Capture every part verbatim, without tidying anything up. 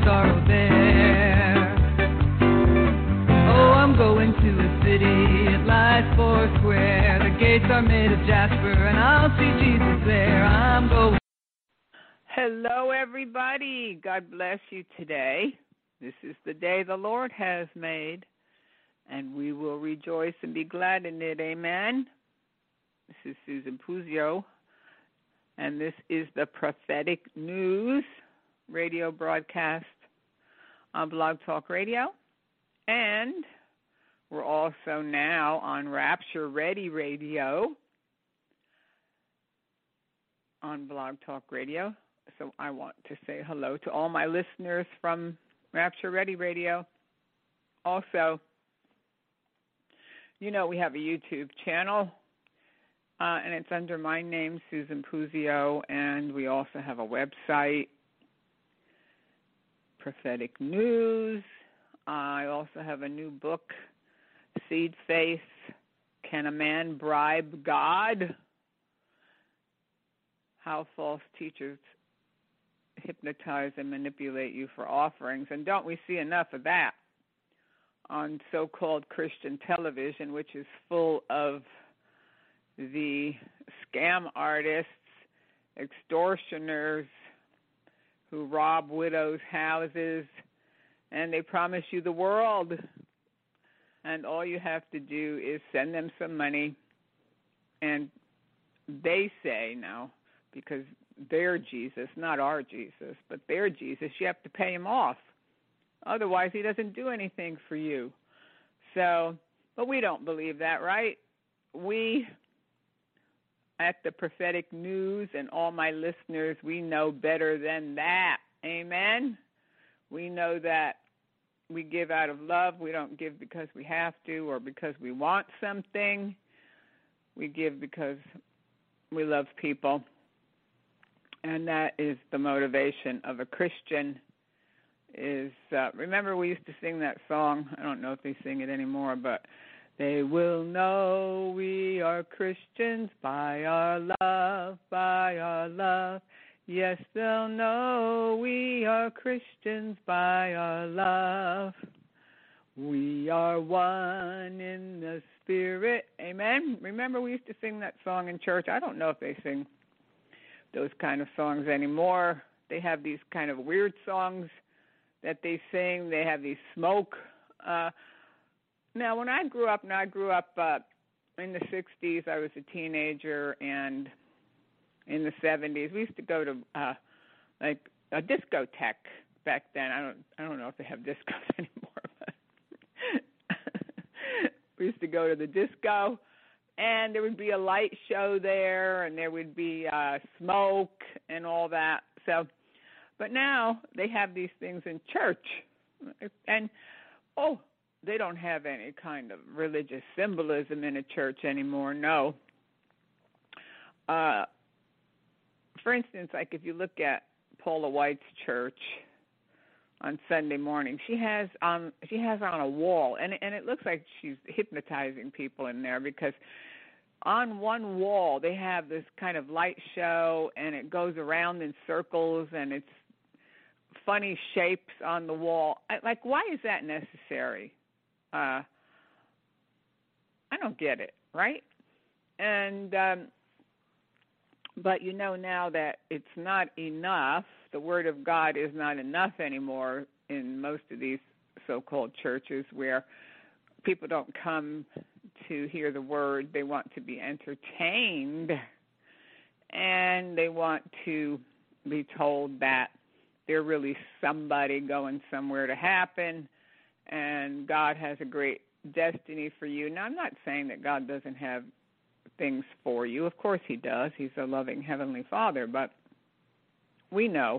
sorrow there. Oh, I'm going to a city, it lies four square. The gates are made of jasper, and I'll see Jesus there. I'm going. Hello, everybody. God bless you today. This is the day the Lord has made, and we will rejoice and be glad in it. Amen. This is Susan Puzio, and this is the Prophetic News radio broadcast on Blog Talk Radio. And we're also now on Rapture Ready Radio on Blog Talk Radio. So I want to say hello to all my listeners from Rapture Ready Radio. Also, you know, we have a YouTube channel, uh, and it's under my name, Susan Puzio, and we also have a website, Prophetic News. I also have a new book, Seed Faith, Can a Man Bribe God? How False Teachers Hypnotize and Manipulate You for Offerings. And don't we see enough of that on so-called Christian television, which is full of the scam artists, extortioners who rob widows' houses, and they promise you the world. And all you have to do is send them some money, and they say now, because their Jesus, not our Jesus, but their Jesus, you have to pay him off. Otherwise, he doesn't do anything for you. So, but we don't believe that, right? We, at the Prophetic News, and all my listeners, we know better than that. Amen? We know that we give out of love. We don't give because we have to or because we want something. We give because we love people. And that is the motivation of a Christian. Is uh, remember we used to sing that song. I don't know if they sing it anymore, but they will know we are Christians by our love, by our love. Yes, they'll know we are Christians by our love. We are one in the Spirit. Amen. Remember we used to sing that song in church. I don't know if they sing those kind of songs anymore. They have these kind of weird songs that they sing. They have these smoke. Uh, now, when I grew up, and I grew up uh, in the sixties, I was a teenager, and in the seventies, we used to go to uh, like a discotheque back then. I don't, I don't know if they have discos anymore, but we used to go to the disco. And there would be a light show there, and there would be uh, smoke and all that. So, but now they have these things in church, and oh, they don't have any kind of religious symbolism in a church anymore. No. Uh, for instance, like if you look at Paula White's church on Sunday morning, she has on she has on a wall, and and it looks like she's hypnotizing people in there, because on one wall they have this kind of light show, and it goes around in circles, and it's funny shapes on the wall. I, like, why is that necessary? Uh, I don't get it, right? And um, but you know now that it's not enough. The Word of God is not enough anymore in most of these so-called churches, where people don't come to hear the Word. They want to be entertained, and they want to be told that they're really somebody going somewhere to happen, and God has a great destiny for you. Now, I'm not saying that God doesn't have things for you. Of course he does. He's a loving Heavenly Father, but we know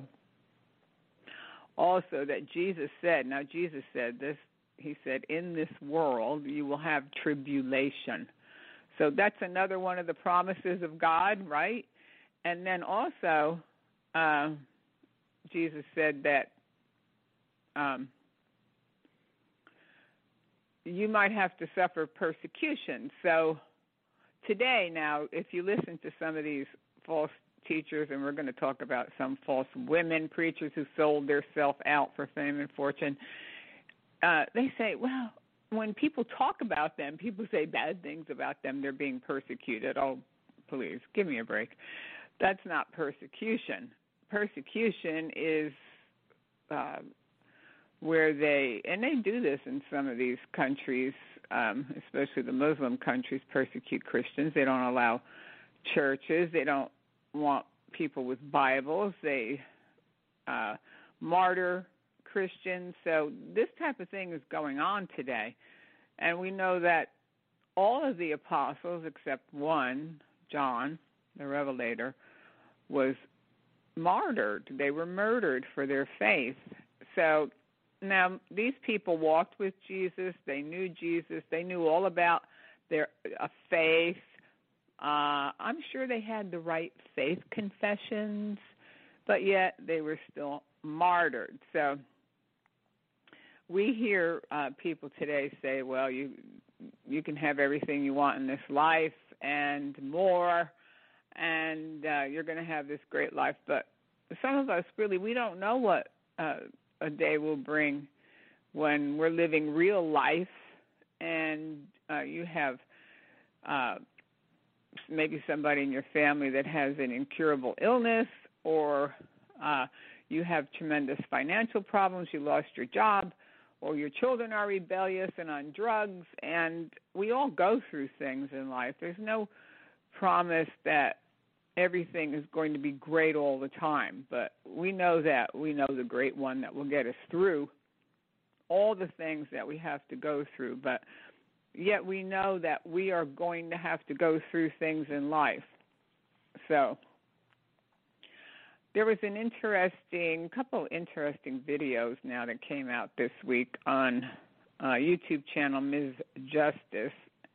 also that Jesus said, now Jesus said this, he said, in this world you will have tribulation. So that's another one of the promises of God, right? And then also uh, Jesus said that um, you might have to suffer persecution. So today now, if you listen to some of these false teachers, and we're going to talk about some false women preachers who sold themselves out for fame and fortune. Uh, they say, well, when people talk about them, people say bad things about them. They're being persecuted. Oh, please, give me a break. That's not persecution. Persecution is uh, where they, and they do this in some of these countries, um, especially the Muslim countries, persecute Christians. They don't allow churches. They don't want people with Bibles. They uh, martyr Christians. So this type of thing is going on today. And we know that all of the apostles, except one, John, the Revelator, was martyred. They were murdered for their faith. So now these people walked with Jesus. They knew Jesus. They knew all about their uh, faith. Uh, I'm sure they had the right faith confessions, but yet they were still martyred. So we hear uh, people today say, well, you you can have everything you want in this life and more, and uh, you're going to have this great life. But some of us, really, we don't know what uh, a day will bring when we're living real life, and uh, you have uh, maybe somebody in your family that has an incurable illness, or uh, you have tremendous financial problems, you lost your job, or your children are rebellious and on drugs, and we all go through things in life. There's no promise that everything is going to be great all the time, but we know that we know the great one that will get us through all the things that we have to go through, but yet we know that we are going to have to go through things in life. So there was an interesting, couple interesting videos now that came out this week on uh, YouTube channel Miz Justice,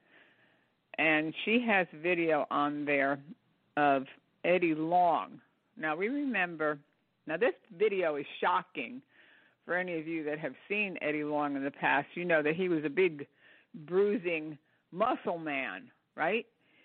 and she has video on there of Eddie Long. Now we remember, now this video is shocking for any of you that have seen Eddie Long in the past. You know that he was a big, bruising muscle man, right?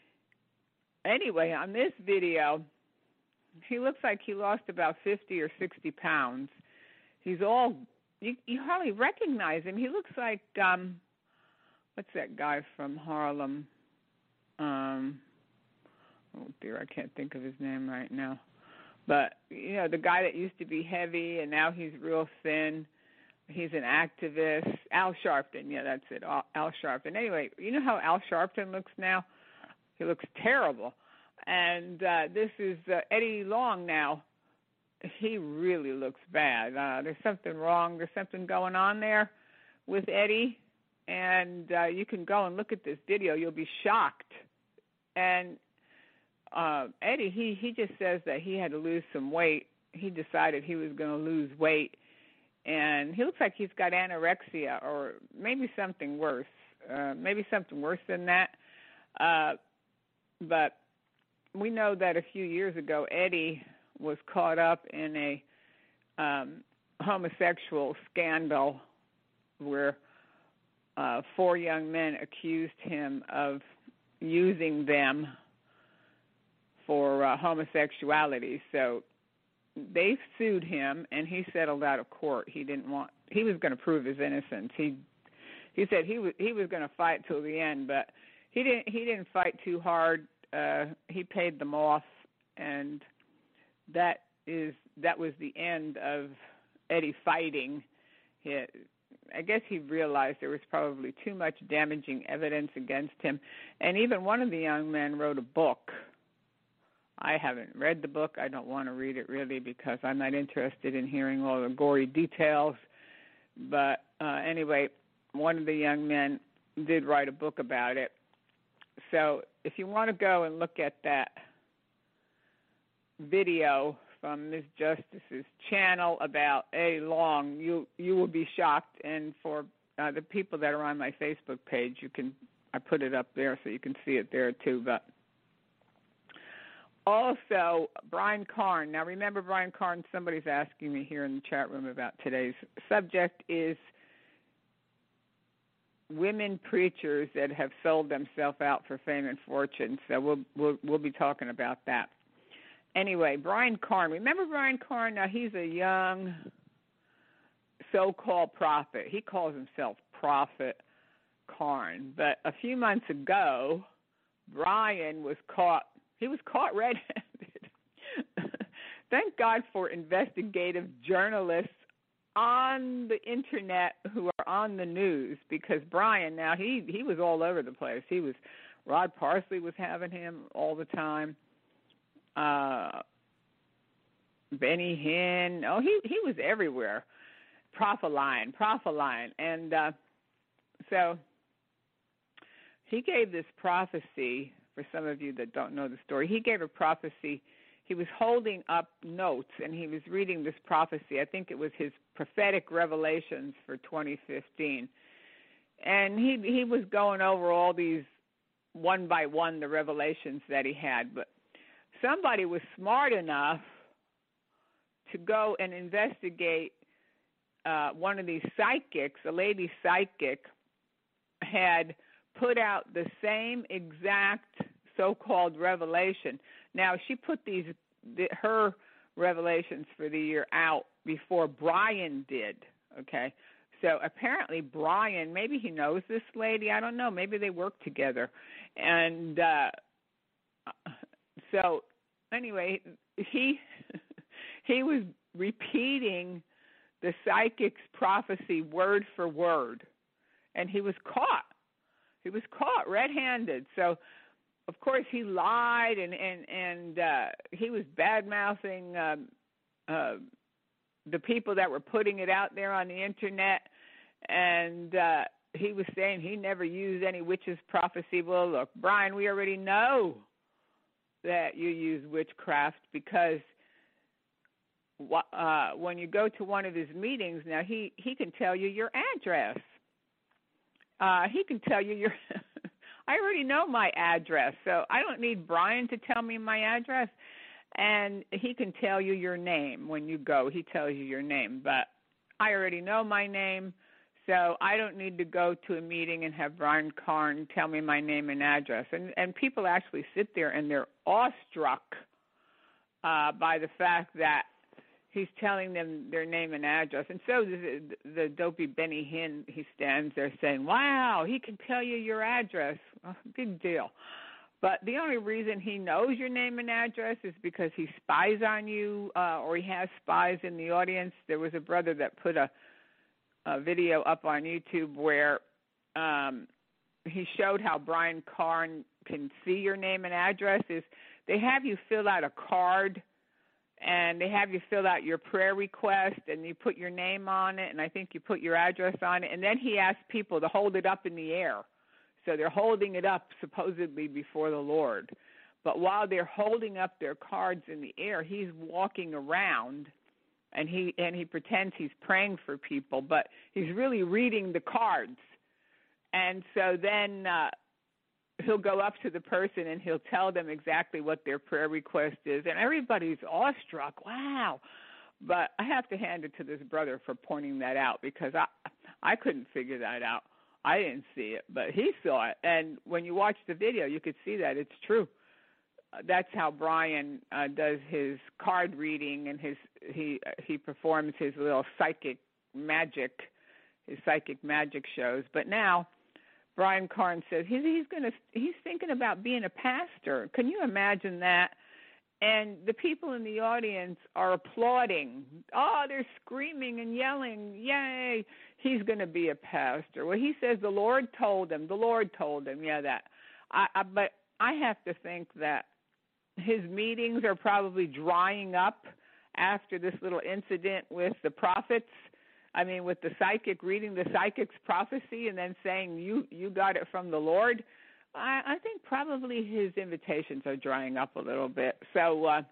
Anyway, on this video, he looks like he lost about fifty or sixty pounds. He's all, you, you hardly recognize him. He looks like, um, what's that guy from Harlem? Um, oh, dear, I can't think of his name right now. But, you know, the guy that used to be heavy and now he's real thin. He's an activist. Al Sharpton, yeah, that's it, Al Sharpton. Anyway, you know how Al Sharpton looks now? He looks terrible. And uh, this is uh, Eddie Long now. He really looks bad. Uh, there's something wrong. There's something going on there with Eddie. And uh, you can go and look at this video. You'll be shocked. And uh, Eddie, he, he just says that he had to lose some weight. He decided he was going to lose weight. And he looks like he's got anorexia or maybe something worse. Uh, maybe something worse than that. Uh, but we know that a few years ago, Eddie was caught up in a um, homosexual scandal where uh, four young men accused him of using them for uh, homosexuality. So they sued him, and he settled out of court. He didn't want. He was going to prove his innocence. He he said he was he was going to fight till the end, but he didn't. He didn't fight too hard. Uh, he paid them off, and that is that was the end of Eddie fighting. He, I guess he realized there was probably too much damaging evidence against him, and even one of the young men wrote a book. I haven't read the book. I don't want to read it really because I'm not interested in hearing all the gory details. But uh, anyway, one of the young men did write a book about it. So if you want to go and look at that video from Miz Justice's channel about Eddie Long, you you will be shocked. And for uh, the people that are on my Facebook page, you can I put it up there so you can see it there too. But also, Brian Carn. Now, remember Brian Carn, somebody's asking me here in the chat room about today's subject is women preachers that have sold themselves out for fame and fortune. So we'll we'll, we'll be talking about that. anyway, Brian Carn. Remember Brian Carn? Now, he's a young so-called prophet. He calls himself Prophet Carn. But a few months ago, Brian was caught. He was caught red-handed. Thank God for investigative journalists on the internet who are on the news, because Brian, now he he was all over the place. He was Rod Parsley was having him all the time. Uh, Benny Hinn, oh he he was everywhere. Propheline, Propheline, and uh, so he gave this prophecy. For some of you that don't know the story, he gave a prophecy. He was holding up notes, and he was reading this prophecy. I think it was his prophetic revelations for twenty fifteen. And he he was going over all these one by one, the revelations that he had. But somebody was smart enough to go and investigate uh, one of these psychics. A lady psychic had put out the same exact so-called revelation. Now, she put these the, her revelations for the year out before Brian did, okay? So apparently Brian, maybe he knows this lady, I don't know, maybe they work together. And uh, so anyway, he he was repeating the psychic's prophecy word for word, and he was caught. He was caught red-handed. So, of course, he lied, and and and uh, he was bad-mouthing um, uh, the people that were putting it out there on the internet, and uh, he was saying he never used any witch's prophecy. Well, look, Brian, we already know that you use witchcraft, because uh, when you go to one of his meetings, now he, he can tell you your address. Uh, he can tell you your I already know my address, so I don't need Brian to tell me my address. And he can tell you your name when you go. He tells you your name. But I already know my name, so I don't need to go to a meeting and have Brian Carn tell me my name and address. And, and people actually sit there and they're awestruck uh, by the fact that he's telling them their name and address. And so the, the dopey Benny Hinn, he stands there saying, wow, he can tell you your address. Oh, big deal. But the only reason he knows your name and address is because he spies on you, uh, or he has spies in the audience. There was a brother that put a, a video up on YouTube where um, he showed how Brian Carn can see your name and address. Is they have you fill out a card, and they have you fill out your prayer request, and you put your name on it, and I think you put your address on it, and then he asks people to hold it up in the air. So they're holding it up supposedly before the Lord. But while they're holding up their cards in the air, he's walking around, and he and he pretends he's praying for people, but he's really reading the cards. And so then uh, he'll go up to the person and he'll tell them exactly what their prayer request is, and everybody's awestruck. Wow. But I have to hand it to this brother for pointing that out, because I I couldn't figure that out. I didn't see it, but he saw it. And when you watch the video, you could see that it's true. Uh, that's how Brian uh, does his card reading, and his he he performs his little psychic magic, his psychic magic shows. But now Brian Carn says he's he's gonna he's thinking about being a pastor. Can you imagine that? And the people in the audience are applauding. Oh, they're screaming and yelling, yay, he's going to be a pastor. Well, he says the Lord told him. The Lord told him, yeah, that. I, I, but I have to think that his meetings are probably drying up after this little incident with the prophets. I mean, with the psychic, reading the psychic's prophecy and then saying, you, you got it from the Lord. I, I think probably his invitations are drying up a little bit. So uh,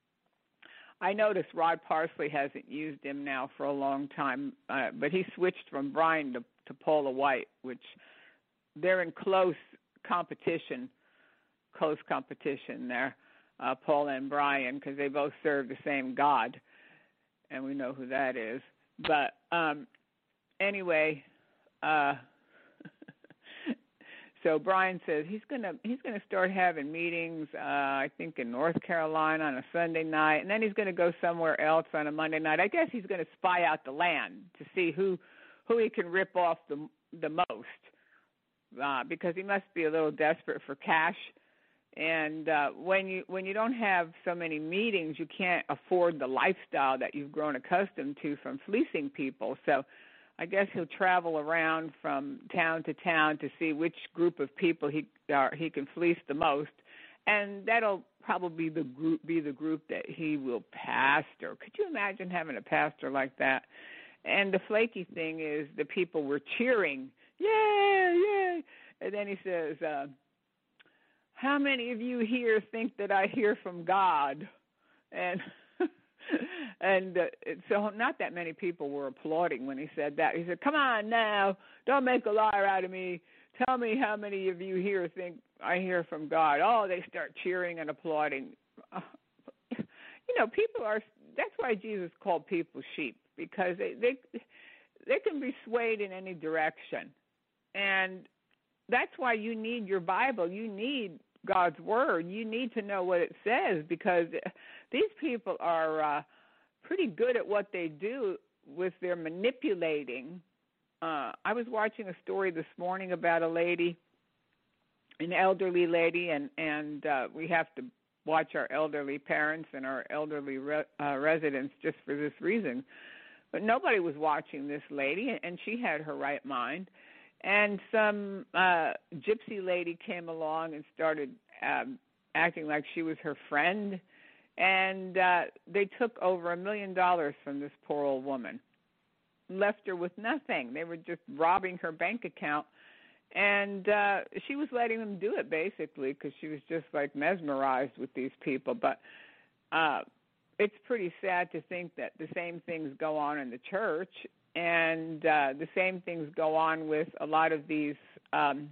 I noticed Rod Parsley hasn't used him now for a long time, uh, but he switched from Brian to, to Paula White, which they're in close competition, close competition there, uh, Paula and Brian, because they both serve the same God, and we know who that is. But um, anyway, uh, so Brian says he's gonna he's gonna start having meetings. Uh, I think in North Carolina on a Sunday night, and then he's gonna go somewhere else on a Monday night. I guess he's gonna spy out the land to see who who he can rip off the the most, uh, because he must be a little desperate for cash. And uh, when you when you don't have so many meetings, you can't afford the lifestyle that you've grown accustomed to from fleecing people. So I guess he'll travel around from town to town to see which group of people he uh, he can fleece the most, and that'll probably be the group be the group that he will pastor. Could you imagine having a pastor like that? And the flaky thing is the people were cheering, yeah, yeah, and then he says, Uh, how many of you here think that I hear from God? And and uh, so not that many people were applauding when he said that. He said, come on now, don't make a liar out of me. Tell me how many of you here think I hear from God. Oh, they start cheering and applauding. Uh, you know, people are, that's why Jesus called people sheep, because they, they, they can be swayed in any direction. And that's why you need your Bible. You need God's Word. You need to know what it says, because these people are uh, pretty good at what they do with their manipulating. Uh, I was watching a story this morning about a lady, an elderly lady, and, and uh, we have to watch our elderly parents and our elderly re- uh, residents just for this reason. But nobody was watching this lady, and she had her right mind. And some uh, gypsy lady came along and started um, acting like she was her friend, and uh, they took over a million dollars from this poor old woman, left her with nothing. They were just robbing her bank account, and uh, she was letting them do it basically because she was just like mesmerized with these people. But uh, it's pretty sad to think that the same things go on in the church. And uh, the same things go on with a lot of these um,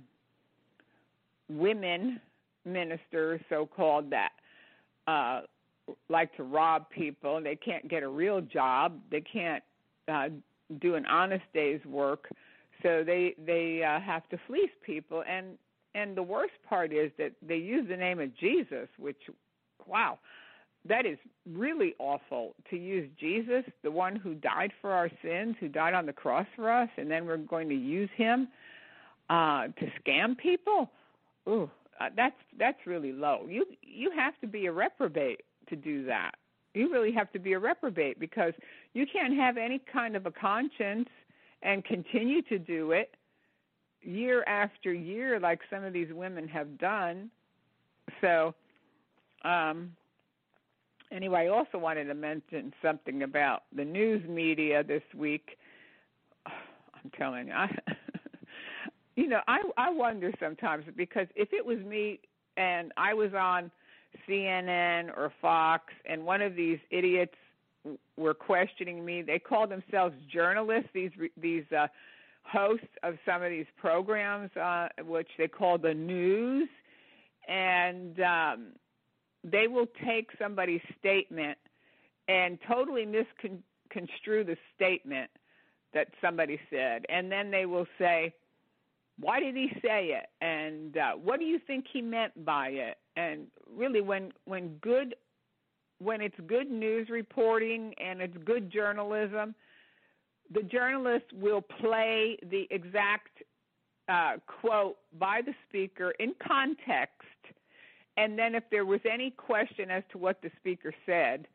women ministers, so-called, that uh, like to rob people. They can't get a real job. They can't uh, do an honest day's work. So they they uh, have to fleece people. And, and the worst part is that they use the name of Jesus, which, wow, that is really awful, to use Jesus, the one who died for our sins, who died on the cross for us, and then we're going to use him uh, to scam people. Ooh, uh, that's that's really low. You you have to be a reprobate to do that. You really have to be a reprobate, because you can't have any kind of a conscience and continue to do it year after year like some of these women have done. So, um Anyway, I also wanted to mention something about the news media this week. I'm telling you, I, you know, I I wonder sometimes, because if it was me and I was on C N N or Fox and one of these idiots were questioning me, they call themselves journalists, these these uh, hosts of some of these programs, uh, which they call the news, and um, they will take somebody's statement and totally misconstrue the statement that somebody said. And then they will say, why did he say it? And uh, what do you think he meant by it? And really, when when good, when it's good news reporting and it's good journalism, the journalist will play the exact uh, quote by the speaker in context. And then if there was any question as to what the speaker said,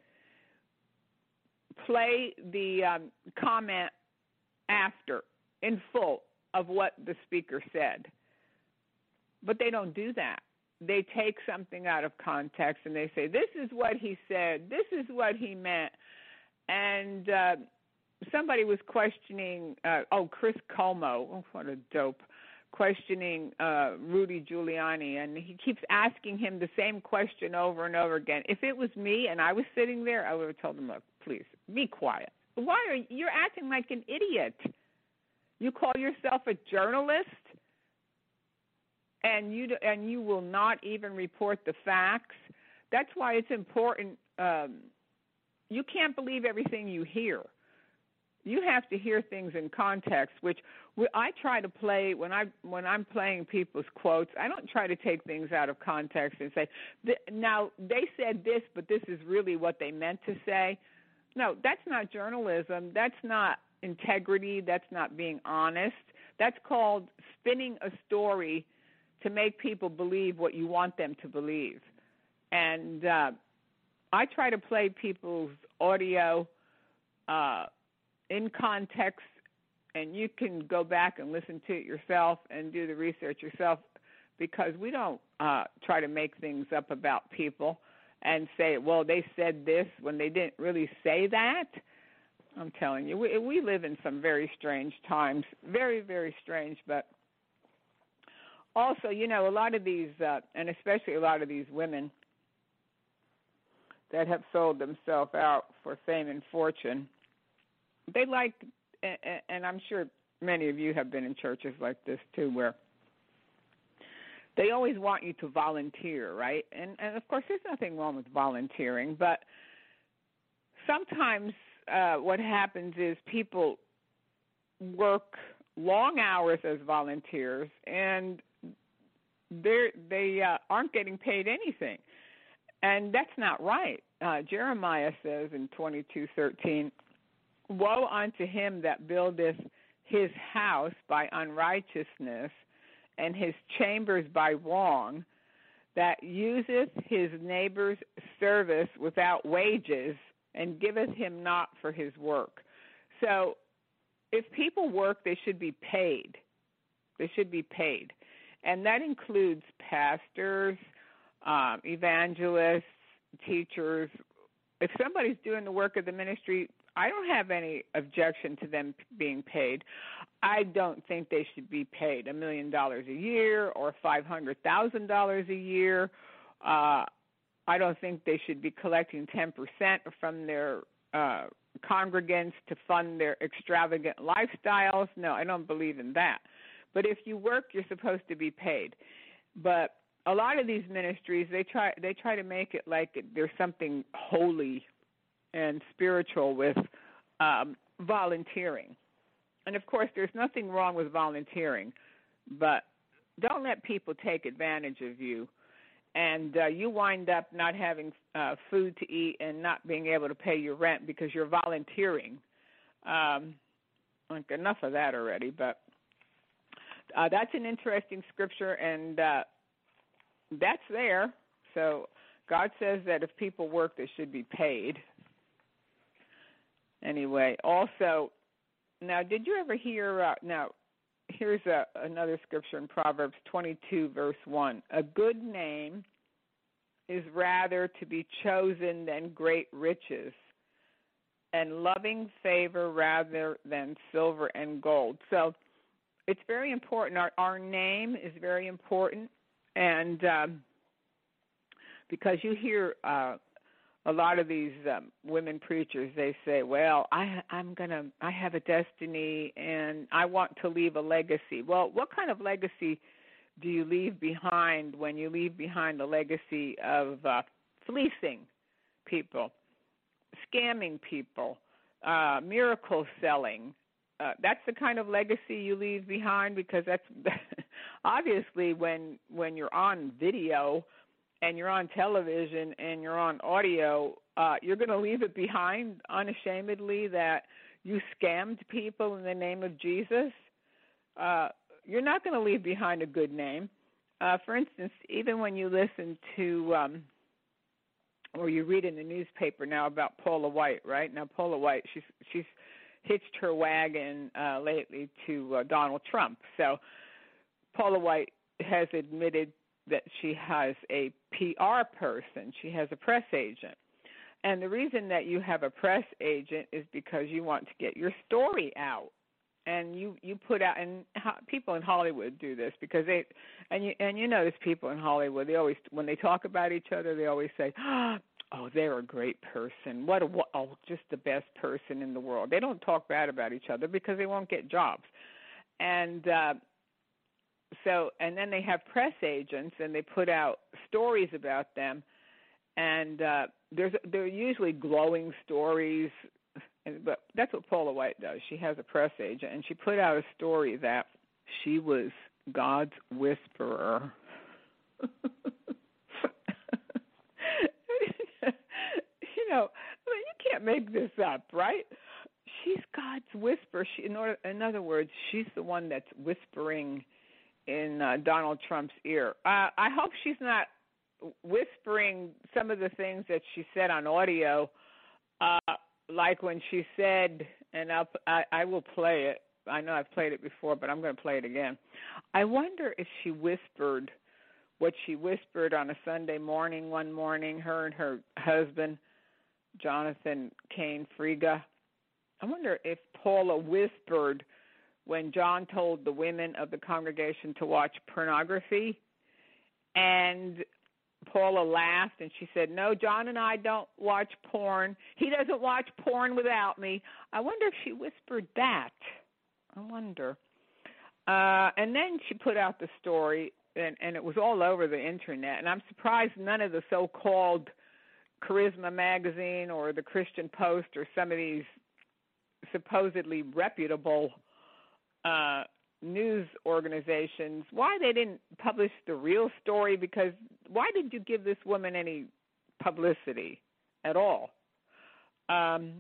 play the um, comment after in full of what the speaker said. But they don't do that. They take something out of context and they say, this is what he said, this is what he meant. And uh, somebody was questioning, uh, oh, Chris Cuomo, oh, what a dope, questioning uh, Rudy Giuliani, and he keeps asking him the same question over and over again. If it was me and I was sitting there, I would have told him, look, please, be quiet. Why are you, you're acting like an idiot? You call yourself a journalist, and you and you will not even report the facts. That's why it's important. Um, you can't believe everything you hear. you have to hear things in context, which we, I try to play when I when I'm playing people's quotes. I don't try to take things out of context and say, now they said this, but this is really what they meant to say. No, that's not journalism. That's not integrity. That's not being honest. That's called spinning a story to make people believe what you want them to believe. And uh, I try to play people's audio uh, in context, and you can go back and listen to it yourself and do the research yourself, because we don't uh, try to make things up about people and say, well, they said this when they didn't really say that. I'm telling you, we, we live in some very strange times, very, very strange. But also, you know, a lot of these, uh, and especially a lot of these women that have sold themselves out for fame and fortune, they like, and I'm sure many of you have been in churches like this too, where they always want you to volunteer, right? And, and of course, there's nothing wrong with volunteering, but sometimes uh, what happens is people work long hours as volunteers, and they're, they uh, aren't getting paid anything. And that's not right. Uh, Jeremiah says in twenty-two thirteen, woe unto him that buildeth his house by unrighteousness, and his chambers by wrong, that useth his neighbor's service without wages, and giveth him not for his work. So if people work, they should be paid. They should be paid. And that includes pastors, um, evangelists, teachers. If somebody's doing the work of the ministry, I don't have any objection to them being paid. I don't think they should be paid a million dollars a year or five hundred thousand dollars a year. Uh, I don't think they should be collecting ten percent from their uh, congregants to fund their extravagant lifestyles. No, I don't believe in that. But if you work, you're supposed to be paid. But a lot of these ministries, they try they try to make it like there's something holy and spiritual with um, volunteering. And, of course, there's nothing wrong with volunteering, but don't let people take advantage of you, and uh, you wind up not having uh, food to eat and not being able to pay your rent because you're volunteering. Um, like enough of that already, but uh, that's an interesting scripture, and uh, that's there. So God says that if people work, they should be paid. Anyway, also, now, did you ever hear, uh, now, here's a, another scripture in Proverbs twenty-two, verse one. A good name is rather to be chosen than great riches, and loving favor rather than silver and gold. So it's very important. Our, our name is very important, and um, because you hear uh, a lot of these um, women preachers, they say, well, I, I'm gonna, I have a destiny, and I want to leave a legacy. Well, what kind of legacy do you leave behind when you leave behind a legacy of uh, fleecing people, scamming people, uh, miracle selling? Uh, that's the kind of legacy you leave behind, because that's obviously when when you're on video and you're on television and you're on audio, uh, you're going to leave it behind unashamedly that you scammed people in the name of Jesus. Uh, you're not going to leave behind a good name. Uh, for instance, even when you listen to um, or you read in the newspaper now about Paula White, right? Now, Paula White, she's she's hitched her wagon uh, lately to uh, Donald Trump. So Paula White has admitted that she has a P R person. She has a press agent. And the reason that you have a press agent is because you want to get your story out. And you, you put out, and ho- people in Hollywood do this because they, and you, and you notice people in Hollywood, they always, when they talk about each other, they always say, oh, they're a great person. What a, oh, just the best person in the world. They don't talk bad about each other because they won't get jobs. And, uh, So, and then they have press agents, and they put out stories about them, and uh, there's they're usually glowing stories, And, but that's what Paula White does. She has a press agent, and she put out a story that she was God's whisperer. You know, I mean, you can't make this up, right? She's God's whisperer. She, in, order, in other words, she's the one that's whispering in uh, Donald Trump's ear. Uh, I hope she's not whispering some of the things that she said on audio, uh, like when she said, and I'll, I, I will play it. I know I've played it before, but I'm going to play it again. I wonder if she whispered what she whispered on a Sunday morning one morning, her and her husband, Jonathan Cain Friga. I wonder if Paula whispered when John told the women of the congregation to watch pornography, and Paula laughed and she said, no, John and I don't watch porn. He doesn't watch porn without me. I wonder if she whispered that. I wonder. Uh, and then she put out the story, and, and it was all over the Internet, and I'm surprised none of the so-called Charisma Magazine or the Christian Post or some of these supposedly reputable uh, news organizations, why they didn't publish the real story, because why did you give this woman any publicity at all? Um,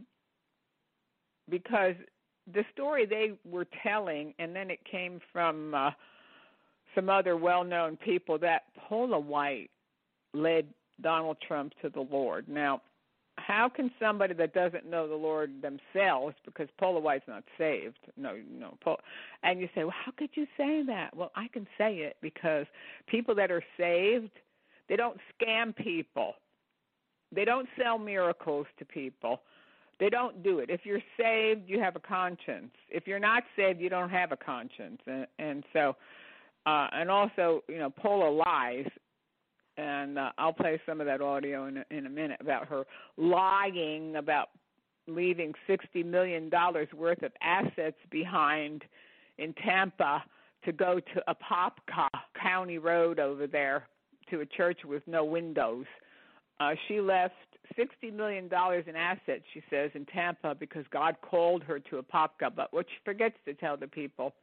because the story they were telling, and then it came from uh, some other well-known people, that Paula White led Donald Trump to the Lord. Now, how can somebody that doesn't know the Lord themselves, because Paula White's not saved, no, no, Paul, and you say, well, how could you say that? Well, I can say it because people that are saved, they don't scam people. They don't sell miracles to people. They don't do it. If you're saved, you have a conscience. If you're not saved, you don't have a conscience. And, and so, uh, and also, you know, Paula lies. And uh, I'll play some of that audio in a, in a minute about her lying about leaving sixty million dollars worth of assets behind in Tampa to go to Apopka County Road over there to a church with no windows. Uh, she left sixty million dollars in assets, she says, in Tampa because God called her to Apopka. But what she forgets to tell the people,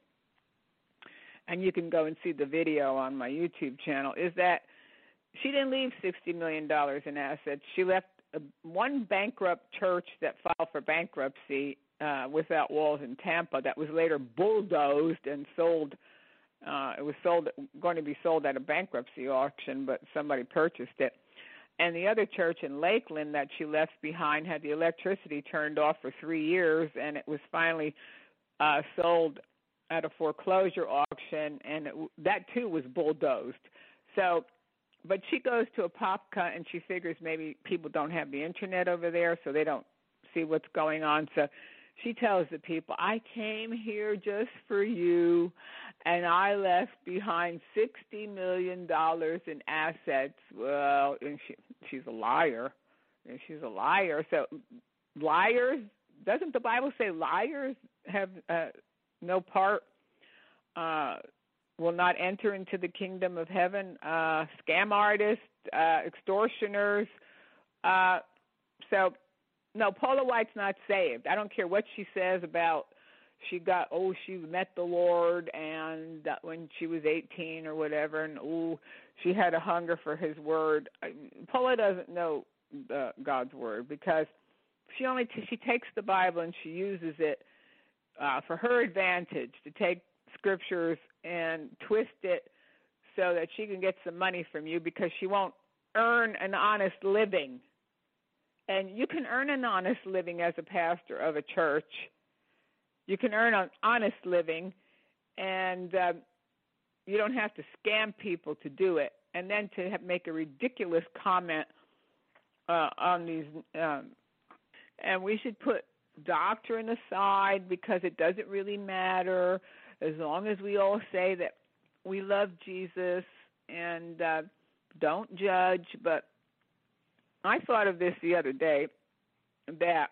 and you can go and see the video on my YouTube channel, is that she didn't leave sixty million dollars in assets. She left a, one bankrupt church that filed for bankruptcy uh, without walls in Tampa that was later bulldozed and sold. Uh, it was sold, going to be sold at a bankruptcy auction, but somebody purchased it. And the other church in Lakeland that she left behind had the electricity turned off for three years, and it was finally uh, sold at a foreclosure auction, and it, that too was bulldozed. So, but she goes to Apopka, and she figures maybe people don't have the internet over there, so they don't see what's going on. So she tells the people, I came here just for you, and I left behind sixty million dollars in assets. Well, and she, she's a liar. And she's a liar. So liars, doesn't the Bible say liars have uh, no part, uh, will not enter into the kingdom of heaven? Uh, scam artists, uh, extortioners. Uh, so, no, Paula White's not saved. I don't care what she says about she got, oh, she met the Lord and uh, when she was eighteen or whatever, and, oh, she had a hunger for his word. Paula doesn't know uh, God's word because she only t- she takes the Bible and she uses it uh, for her advantage, to take scriptures and twist it so that she can get some money from you because she won't earn an honest living. And you can earn an honest living as a pastor of a church. You can earn an honest living, and uh, you don't have to scam people to do it. And then to have, make a ridiculous comment uh, on these, um, and we should put doctrine aside because it doesn't really matter as long as we all say that we love Jesus and uh, don't judge. But I thought of this the other day, that,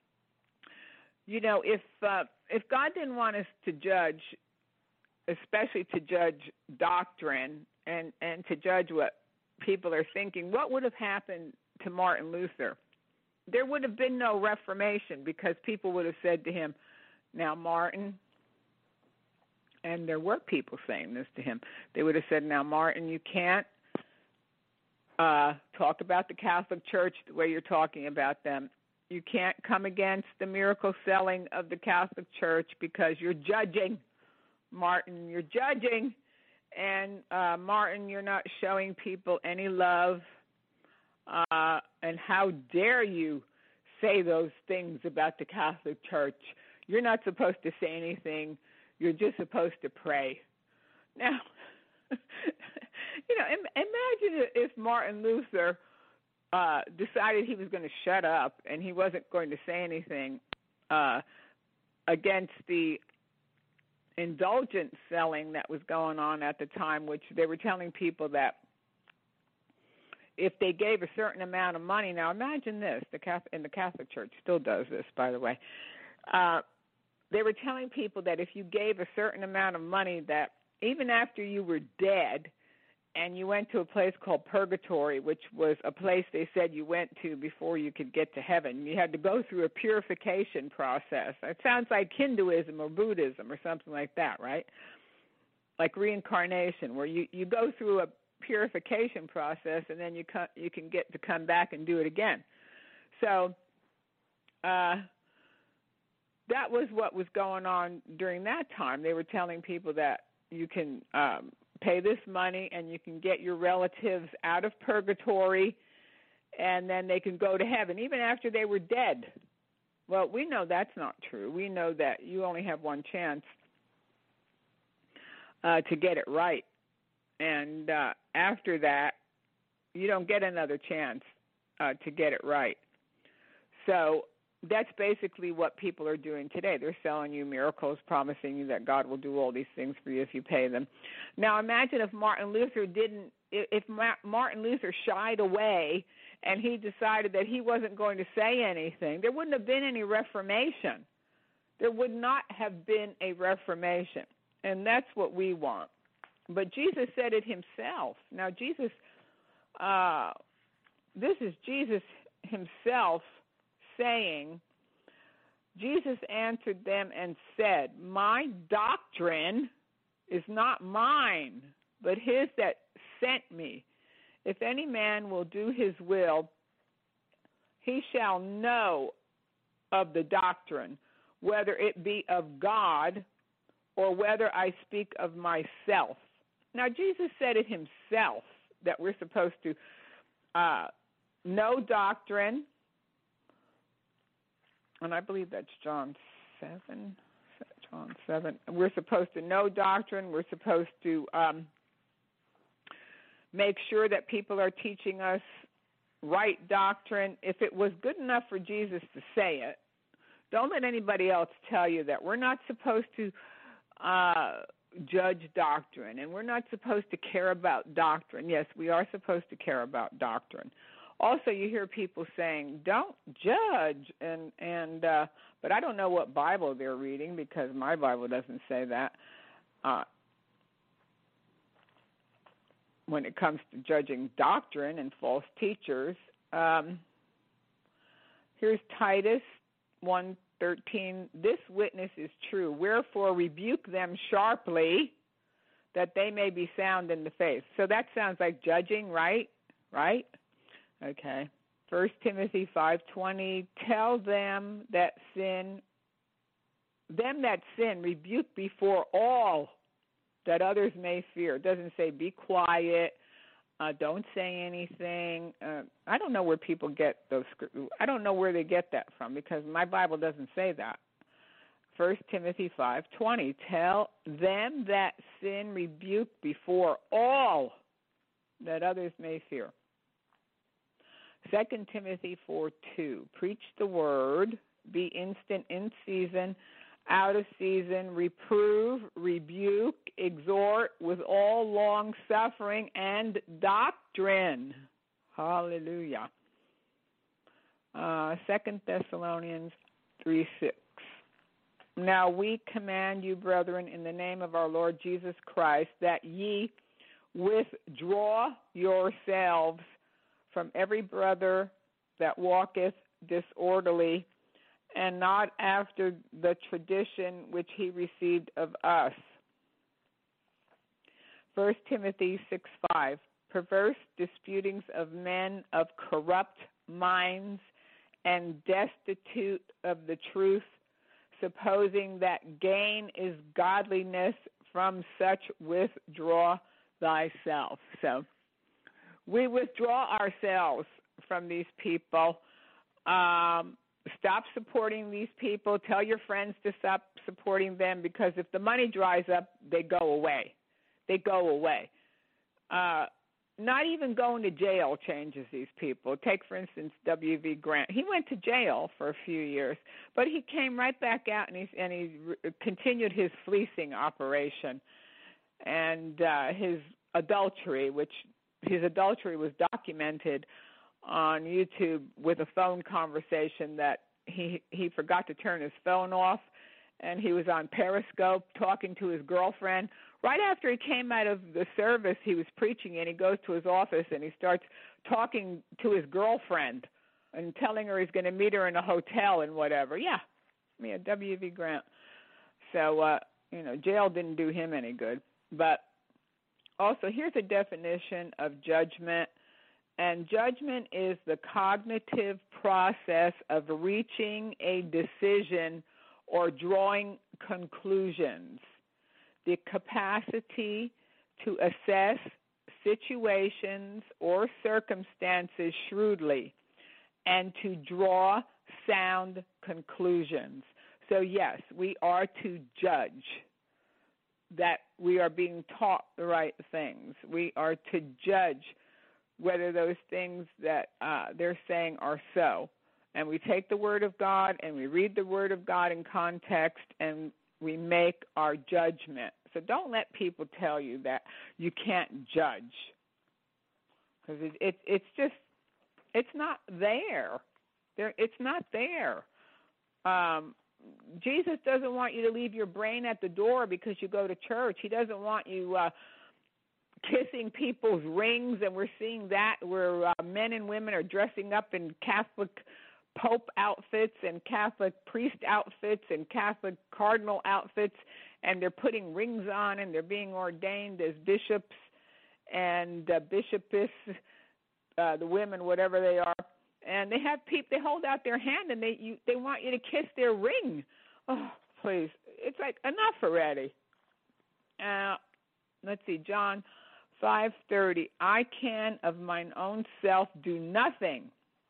you know, if uh, if God didn't want us to judge, especially to judge doctrine and, and to judge what people are thinking, what would have happened to Martin Luther? there would have been no Reformation, because people would have said to him, now, Martin, and there were people saying this to him, they would have said, now, Martin, you can't uh, talk about the Catholic Church the way you're talking about them. You can't come against the miracle selling of the Catholic Church because you're judging. Martin, you're judging. And, uh, Martin, you're not showing people any love. Uh, and how dare you say those things about the Catholic Church? You're not supposed to say anything. You're just supposed to pray. Now, you know, im- imagine if Martin Luther uh, decided he was going to shut up and he wasn't going to say anything uh, against the indulgence selling that was going on at the time, which they were telling people that if they gave a certain amount of money, now imagine this, the Catholic, and the Catholic Church still does this, by the way, uh, they were telling people that if you gave a certain amount of money, that even after you were dead and you went to a place called purgatory, which was a place they said you went to before you could get to heaven, you had to go through a purification process. It sounds like Hinduism or Buddhism or something like that, right? Like reincarnation, where you, you go through a purification process and then you co- you can get to come back and do it again. So uh, that was what was going on during that time. They were telling people that you can um, pay this money and you can get your relatives out of purgatory and then they can go to heaven, even after they were dead. Well, we know that's not true. We know that you only have one chance uh, to get it right. And uh, after that, you don't get another chance uh, to get it right. So that's basically what people are doing today. They're selling you miracles, promising you that God will do all these things for you if you pay them. Now imagine if Martin Luther didn't, if Martin Luther shied away and he decided that he wasn't going to say anything, there wouldn't have been any Reformation. There would not have been a Reformation. And that's what we want. But Jesus said it himself. Now, Jesus, uh, this is Jesus himself saying, Jesus answered them and said, my doctrine is not mine, but his that sent me. If any man will do his will, he shall know of the doctrine, whether it be of God or whether I speak of myself. Now, Jesus said it himself that we're supposed to uh, know doctrine, and I believe that's John seven. John seven. We're supposed to know doctrine. We're supposed to um, make sure that people are teaching us right doctrine. If it was good enough for Jesus to say it, don't let anybody else tell you that. We're not supposed to uh, judge doctrine, and we're not supposed to care about doctrine. Yes, we are supposed to care about doctrine. Also, you hear people saying, don't judge, and, and uh, but I don't know what Bible they're reading because my Bible doesn't say that. Uh, when it comes to judging doctrine and false teachers, um, here's Titus one thirteen. This witness is true. Wherefore rebuke them sharply, that they may be sound in the faith. So that sounds like judging, right? Right? Okay. First Timothy five twenty. Tell them that sin, them that sin, rebuke before all, that others may fear. It doesn't say be quiet. Uh, don't say anything. Uh, I don't know where people get those. I don't know where they get that from because my Bible doesn't say that. First Timothy five twenty. Tell them that sin, rebuke before all, that others may fear. Second Timothy four two. Preach the word. Be instant in season, out of season, reprove, rebuke, exhort with all long suffering and doctrine. Hallelujah. Uh, Second Thessalonians three six. Now we command you, brethren, in the name of our Lord Jesus Christ, that ye withdraw yourselves from every brother that walketh disorderly, and not after the tradition which he received of us. First Timothy six five, perverse disputings of men of corrupt minds and destitute of the truth, supposing that gain is godliness, from such withdraw thyself. So we withdraw ourselves from these people. Um, stop supporting these people. Tell your friends to stop supporting them, because if the money dries up, they go away. They go away. Uh, not even going to jail changes these people. Take, for instance, W V Grant. He went to jail for a few years, but he came right back out, and he, and he re- continued his fleecing operation and uh, his adultery, which his adultery was documented on YouTube with a phone conversation that he he forgot to turn his phone off, and he was on Periscope talking to his girlfriend. Right after he came out of the service he was preaching in, he goes to his office and he starts talking to his girlfriend and telling her he's going to meet her in a hotel and whatever. Yeah, yeah, W V Grant. So, uh, you know, jail didn't do him any good. But also, here's a definition of judgment. And judgment is the cognitive process of reaching a decision or drawing conclusions. The capacity to assess situations or circumstances shrewdly and to draw sound conclusions. So, yes, we are to judge that we are being taught the right things. We are to judge whether those things that uh, they're saying are so. And we take the Word of God and we read the Word of God in context and we make our judgment. So don't let people tell you that you can't judge, because it, it, it's just, it's not there. There, it's not there. Um, Jesus doesn't want you to leave your brain at the door because you go to church. He doesn't want you uh, kissing people's rings, and we're seeing that where uh, men and women are dressing up in Catholic Pope outfits and Catholic priest outfits and Catholic cardinal outfits, and they're putting rings on and they're being ordained as bishops and uh, bishopess, uh, the women, whatever they are, and they have people. They hold out their hand and they you, they want you to kiss their ring. Oh, please! It's like enough already. Uh, let's see, John five thirty. I can of mine own self do nothing.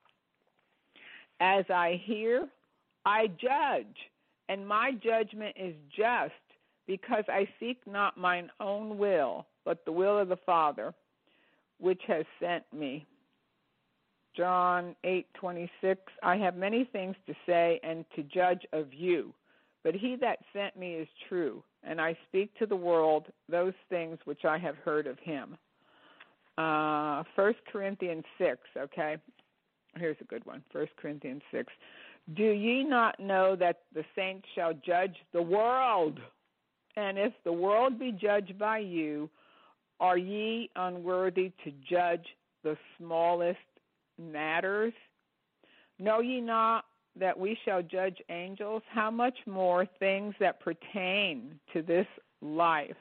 As I hear, I judge, and my judgment is just, because I seek not mine own will, but the will of the Father, which has sent me. John eight twenty-six. I have many things to say and to judge of you, but he that sent me is true, and I speak to the world those things which I have heard of him. Uh, First Corinthians six, okay? Here's a good one, First Corinthians six. Do ye not know that the saints shall judge the world? And if the world be judged by you, are ye unworthy to judge the smallest matters? Know ye not that we shall judge angels? How much more things that pertain to this life?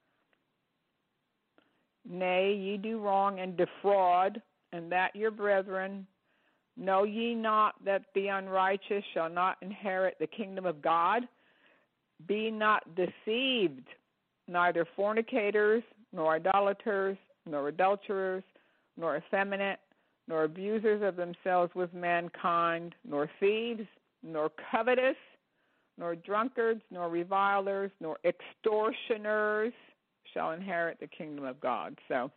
Nay, ye do wrong and defraud, and that your brethren. Know ye not that the unrighteous shall not inherit the kingdom of God? Be not deceived, neither fornicators, nor idolaters, nor adulterers, nor effeminate, nor abusers of themselves with mankind, nor thieves, nor covetous, nor drunkards, nor revilers, nor extortioners shall inherit the kingdom of God. So,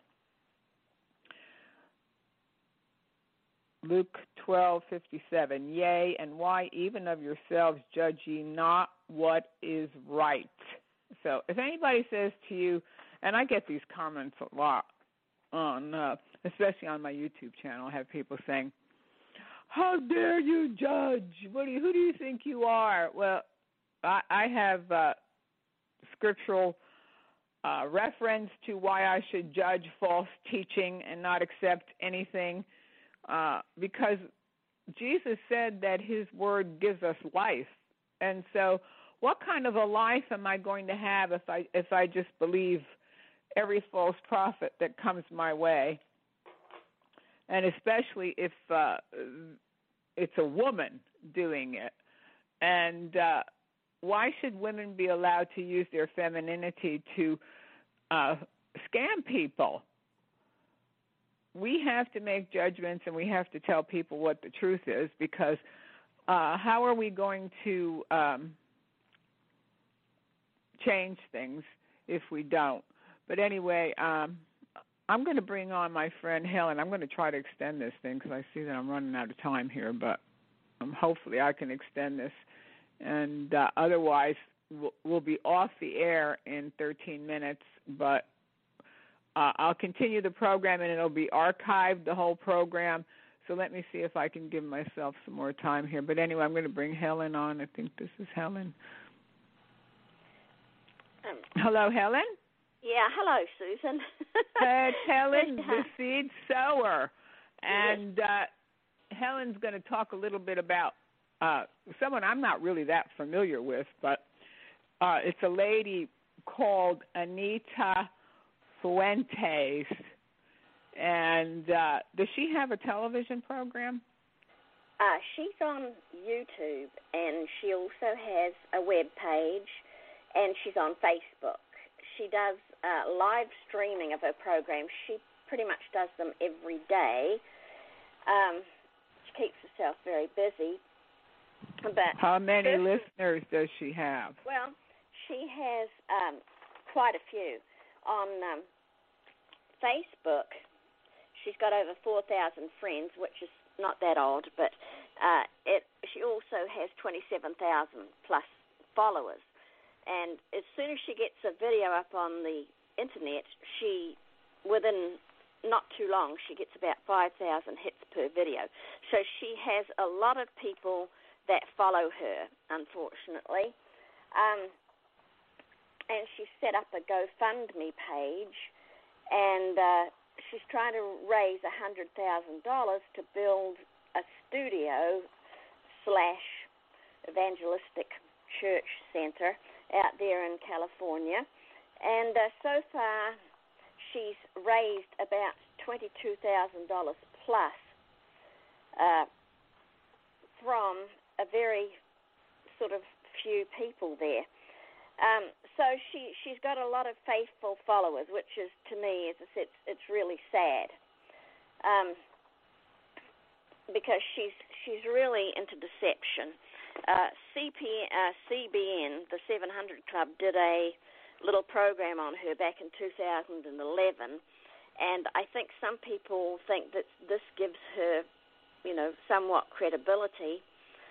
Luke twelve fifty-seven. Yea, and why even of yourselves judge ye not what is right? So if anybody says to you, and I get these comments a lot on, uh, especially on my YouTube channel, I have people saying, how dare you judge? What do you, who do you think you are? Well, I, I have uh, scriptural uh, reference to why I should judge false teaching and not accept anything. Uh, because Jesus said that his word gives us life. And so what kind of a life am I going to have if I if I just believe every false prophet that comes my way? And especially if uh, it's a woman doing it. And uh, why should women be allowed to use their femininity to uh, scam people? We have to make judgments and we have to tell people what the truth is, because uh, how are we going to um, change things if we don't? But anyway, um, I'm going to bring on my friend Helen. I'm going to try to extend this thing because I see that I'm running out of time here, but um, hopefully I can extend this. And uh, otherwise, we'll, we'll be off the air in thirteen minutes, but Uh, I'll continue the program, and it'll be archived, the whole program. So let me see if I can give myself some more time here. But anyway, I'm going to bring Helen on. I think this is Helen. Um, hello, Helen? Yeah, hello, Susan. It's Helen, the seed sower. And uh, Helen's going to talk a little bit about uh, someone I'm not really that familiar with, but uh, it's a lady called Anita Fuentes, and uh, does she have a television program? Uh, she's on YouTube, and she also has a web page, and she's on Facebook. She does uh, live streaming of her program. She pretty much does them every day. Um, she keeps herself very busy. But how many first, listeners does she have? Well, she has um, quite a few. On um, Facebook, she's got over four thousand friends, which is not that odd, but uh, it, she also has twenty-seven thousand plus followers. And as soon as she gets a video up on the internet, she, within not too long, she gets about five thousand hits per video. So she has a lot of people that follow her, unfortunately. Um And she's set up a GoFundMe page, and uh, she's trying to raise one hundred thousand dollars to build a studio slash evangelistic church center out there in California. And uh, so far, she's raised about twenty-two thousand dollars plus uh, from a very sort of few people there. Um, so she, she's got a lot of faithful followers, which is, to me, as I said, it's, it's really sad, um, because she's she's really into deception. Uh, C P, uh, C B N, the seven hundred Club, did a little program on her back in two thousand eleven, and I think some people think that this gives her, you know, somewhat credibility.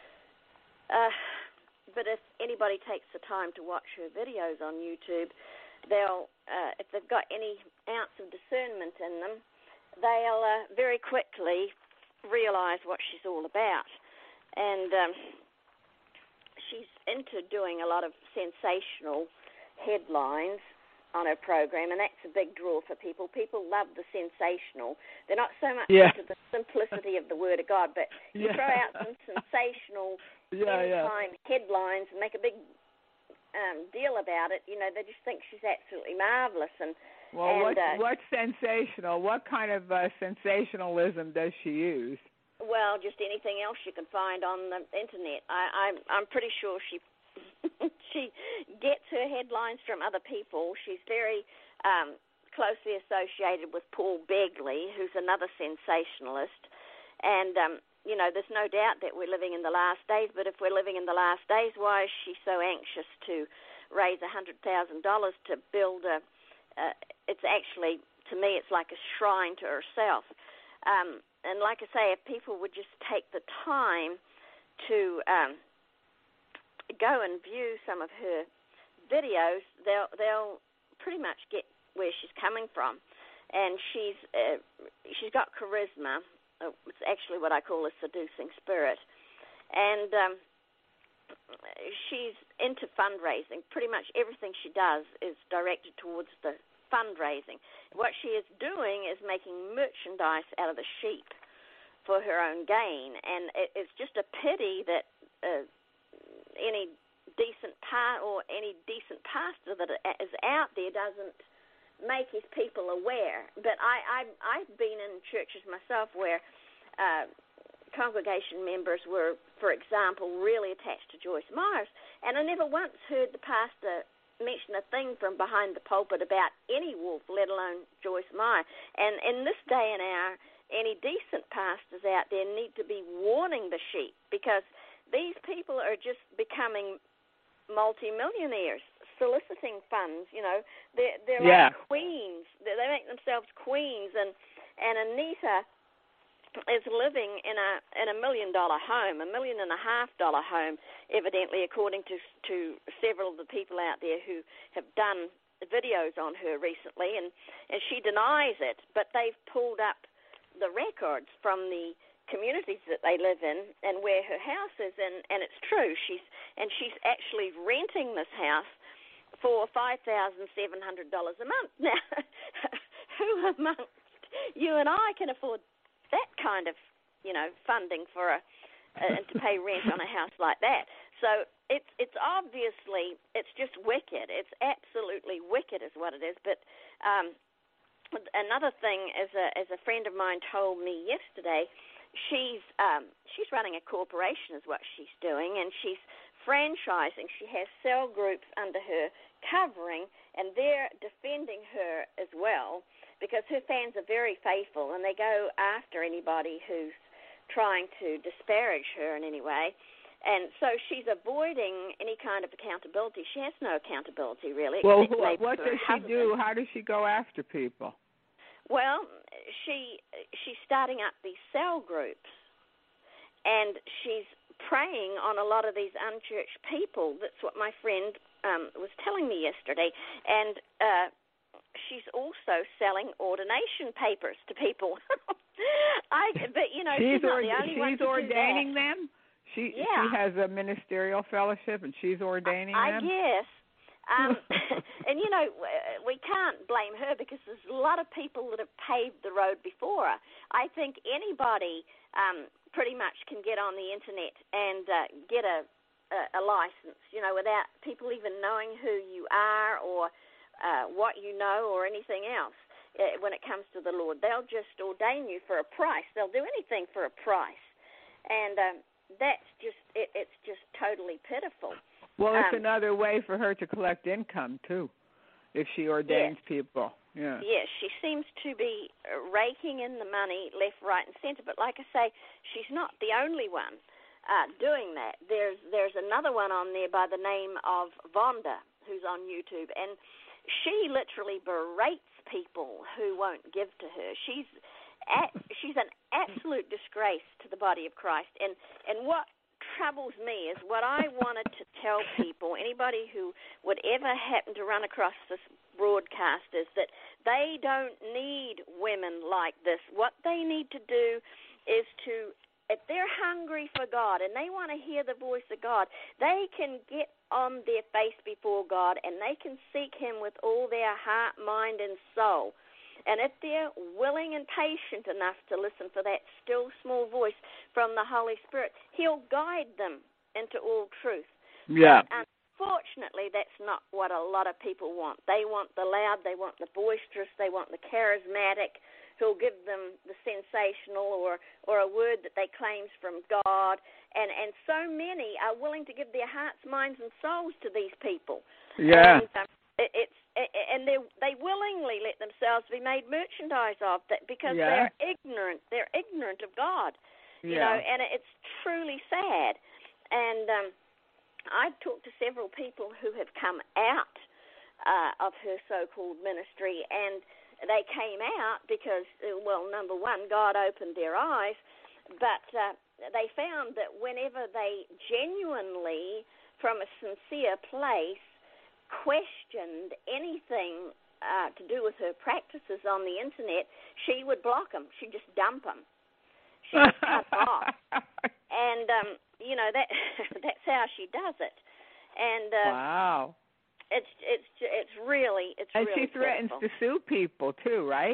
Uh, But if anybody takes the time to watch her videos on YouTube, they'll, uh, if they've got any ounce of discernment in them, they'll uh, very quickly realize what she's all about. And um, she's into doing a lot of sensational headlines on her program, and that's a big draw for people. People love the sensational. They're not so much yeah. into the simplicity of the Word of God, but you yeah. throw out some sensational yeah, end-time yeah. headlines and make a big um, deal about it. You know, they just think she's absolutely marvelous. And well, and, what's, uh, what's sensational? What kind of uh, sensationalism does she use? Well, just anything else you can find on the internet. I, I'm I'm pretty sure she. She gets her headlines from other people. She's very um, closely associated with Paul Begley, who's another sensationalist. And, um, you know, there's no doubt that we're living in the last days, but if we're living in the last days, why is she so anxious to raise one hundred thousand dollars to build a, uh, it's actually, to me, it's like a shrine to herself. Um, and like I say, if people would just take the time to um, go and view some of her videos, they'll they'll pretty much get where she's coming from. And she's uh, she's got charisma. It's actually what I call a seducing spirit. And um, she's into fundraising. Pretty much everything she does is directed towards the fundraising. What she is doing is making merchandise out of the sheep for her own gain. And it, it's just a pity that uh, any decent pa- or any decent pastor that is out there doesn't make his people aware. But I, I, I've been in churches myself where uh, congregation members were, for example, really attached to Joyce Myers, and I never once heard the pastor mention a thing from behind the pulpit about any wolf, let alone Joyce Meyer. And in this day and hour, any decent pastors out there need to be warning the sheep, because these people are just becoming multimillionaires, soliciting funds. You know, they're, they're yeah. like queens. They make themselves queens, and and Anita is living in a in a million dollar home, a million and a half dollar home, evidently, according to to several of the people out there who have done videos on her recently, and and she denies it, but they've pulled up the records from the communities that they live in and where her house is, and, and it's true. She's and she's actually renting this house for five thousand seven hundred dollars a month. Now, who amongst you and I can afford that kind of, you know, funding for a uh, to pay rent on a house like that? So it's it's obviously it's just wicked. It's absolutely wicked, is what it is. But um, another thing, as a as a friend of mine told me yesterday. She's um, she's running a corporation is what she's doing, and she's franchising. She has cell groups under her covering, and they're defending her as well, because her fans are very faithful, and they go after anybody who's trying to disparage her in any way. And so she's avoiding any kind of accountability. She has no accountability, really. Well, what, what does she do? How does she go after people? Well, she she's starting up these cell groups, and she's preying on a lot of these unchurched people. That's what my friend um, was telling me yesterday. And uh, she's also selling ordination papers to people. I, but, you know, she's, she's not ord- the only she's one to ordaining do that. them? She, yeah. she has a ministerial fellowship, and she's ordaining I, I them? I guess. Um, and, you know, we can't blame her, because there's a lot of people that have paved the road before her. I think anybody um, pretty much can get on the Internet and uh, get a, a, a license, you know, without people even knowing who you are or uh, what you know or anything else uh, when it comes to the Lord. They'll just ordain you for a price. They'll do anything for a price. And um, that's just, it, it's just totally pitiful. Well, it's um, another way for her to collect income, too, if she ordains yes. people. Yeah. Yes, she seems to be raking in the money left, right, and center. But like I say, she's not the only one uh, doing that. There's there's another one on there by the name of Vonda, who's on YouTube, and she literally berates people who won't give to her. She's at, she's an absolute disgrace to the body of Christ. And, and what troubles me is what I wanted to tell people, anybody who would ever happen to run across this broadcast, is that they don't need women like this. What they need to do is to, if they're hungry for God and they want to hear the voice of God, they can get on their face before God and they can seek Him with all their heart, mind, and soul. And if they're willing and patient enough to listen for that still small voice from the Holy Spirit, He'll guide them into all truth. Yeah. But unfortunately, that's not what a lot of people want. They want the loud, they want the boisterous, they want the charismatic, who'll give them the sensational or, or a word that they claim's from God. And, and so many are willing to give their hearts, minds, and souls to these people. Yeah. And, um, it, it's and they they willingly let themselves be made merchandise of that, because yeah. they're ignorant. They're ignorant of God, you yeah. know, and it's truly sad. And um, I've talked to several people who have come out uh, of her so-called ministry, and they came out because, well, number one, God opened their eyes, but uh, they found that whenever they genuinely, from a sincere place, questioned anything uh, to do with her practices on the Internet, she would block them. She'd just dump them. She would cut them off. And, um, you know, that that's how she does it. And uh, wow. It's it's it's really, it's and really she threatens pitiful. to sue people, too, right?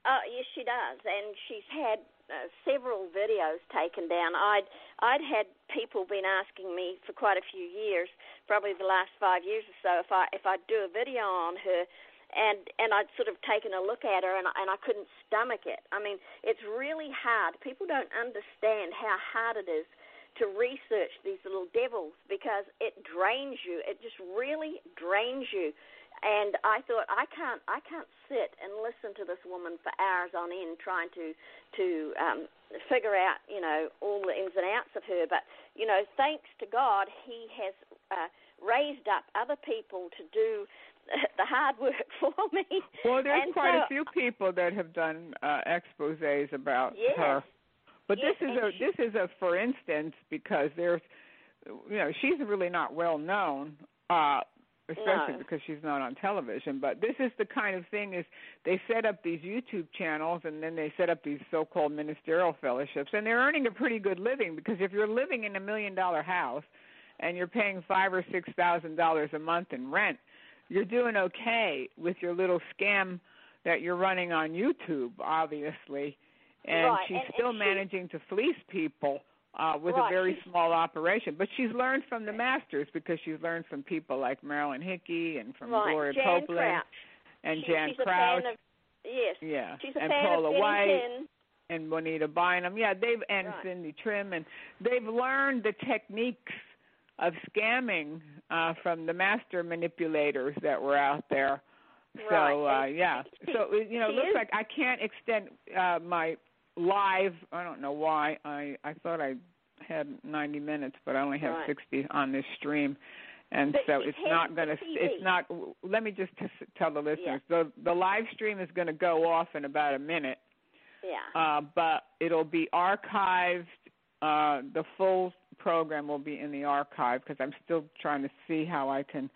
Oh, yes, she does, and she's had uh, several videos taken down. I'd I'd had people been asking me for quite a few years, probably the last five years or so, if I if I'd do a video on her, and and I'd sort of taken a look at her, and and I couldn't stomach it. I mean, it's really hard. People don't understand how hard it is to research these little devils because it drains you. It just really drains you. And I thought, I can't, I can't sit and listen to this woman for hours on end trying to, to um, figure out, you know, all the ins and outs of her. But you know, thanks to God, He has uh, raised up other people to do the hard work for me. Well, there's and quite so, a few people that have done uh, exposés about yes, her. But yes, this is a she, this is a for instance because there's, you know, she's really not well known. Uh, Especially No. because she's not on television. But this is the kind of thing is they set up these YouTube channels and then they set up these so-called ministerial fellowships, and they're earning a pretty good living because if you're living in a million-dollar house and you're paying five or six thousand dollars a month in rent, you're doing okay with your little scam that you're running on YouTube, obviously. And right. she's and, still and she, managing to fleece people. Uh, with right. a very small operation. But she's learned from the masters because she's learned from people like Marilyn Hickey and from right. Gloria Jan Copeland Crouch. and she, Jan she's Crouch. A fan of, yes. Yeah. She's a and fan Paula of Benny White Hinn. and Bonita Bynum. Yeah, they've and Right. Cindy Trim, and they've learned the techniques of scamming uh, from the master manipulators that were out there. Right. So uh, yeah. She, so you know, it looks is, like I can't extend uh, my live. I don't know why. I I thought I had ninety minutes, but I only have right. sixty on this stream, and but so it's not going to. It's not. Let me just t- tell the listeners: yeah. the the live stream is going to go off in about a minute. Yeah. Uh, but it'll be archived. Uh, the full program will be in the archive because I'm still trying to see how I can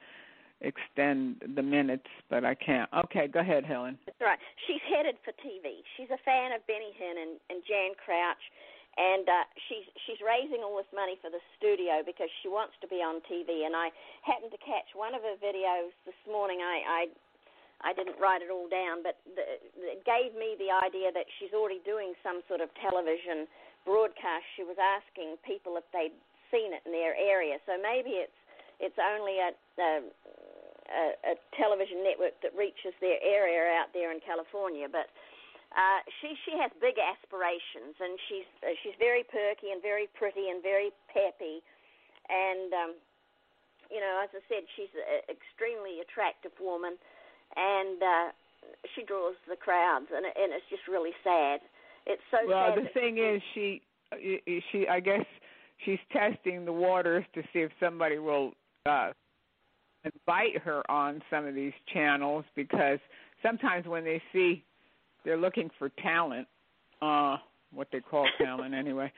extend the minutes, but I can't. Okay, go ahead, Helen. That's right. She's headed for T V. She's a fan of Benny Hinn and, and Jan Crouch. And uh, she's she's raising all this money for the studio because she wants to be on T V. And I happened to catch one of her videos this morning. I I, I didn't write it all down, but the, it gave me the idea that she's already doing some sort of television broadcast. She was asking people if they'd seen it in their area. So maybe it's it's only a, a, a, a television network that reaches their area out there in California, but. Uh, she she has big aspirations, and she's uh, she's very perky and very pretty and very peppy, and um, you know, as I said, she's an extremely attractive woman, and uh, she draws the crowds, and and it's just really sad. It's so well, sad. Well, the thing is, she she I guess she's testing the waters to see if somebody will uh, invite her on some of these channels because sometimes when they see they're looking for talent, uh, what they call talent anyway,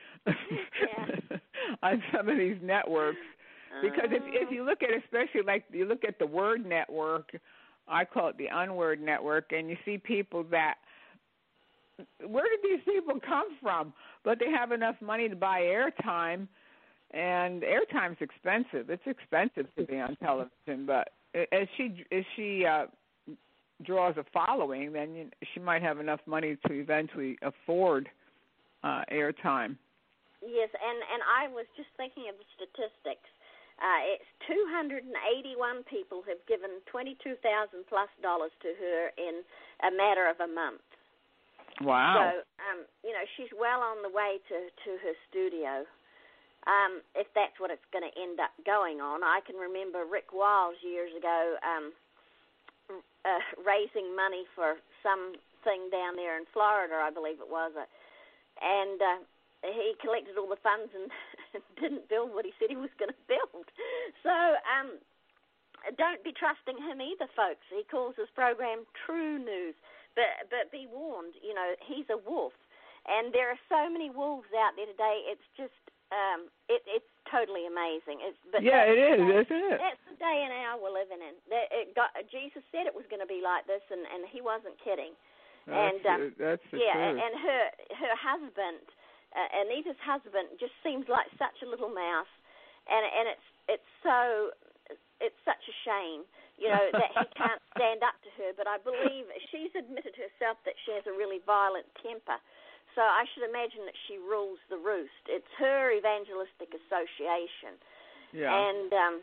on some of these networks. Because if if you look at, especially like you look at the Word Network, I call it the Unword Network, and you see people that, where did these people come from? But they have enough money to buy airtime, and airtime's expensive. It's expensive to be on television, but as she as she uh, draws a following, then you, she might have enough money to eventually afford uh, airtime. Yes, and, and I was just thinking of the statistics. Uh, it's two hundred eighty-one people have given twenty-two thousand plus dollars to her in a matter of a month. Wow. So, um, you know, she's well on the way to, to her studio. Um, if that's what it's going to end up going on. I can remember Rick Wiles years ago um, Uh, raising money for something down there in Florida, I believe it was, uh, and uh, he collected all the funds and didn't build what he said he was going to build. So um, don't be trusting him either, folks. He calls his program True News, but but be warned, you know, he's a wolf, and there are so many wolves out there today. It's just um, it, it's totally amazing. It's, but yeah, it is, day, isn't it? That's the day and hour we're living in. That it got, Jesus said it was going to be like this, and, and he wasn't kidding. That's, and um, that's the yeah, truth. and her her husband, uh, Anita's husband, just seems like such a little mouse, and and it's it's so it's such a shame. you know, that he can't stand up to her. But I believe she's admitted herself that she has a really violent temper. So I should imagine that she rules the roost. It's her evangelistic association. Yeah. And, um,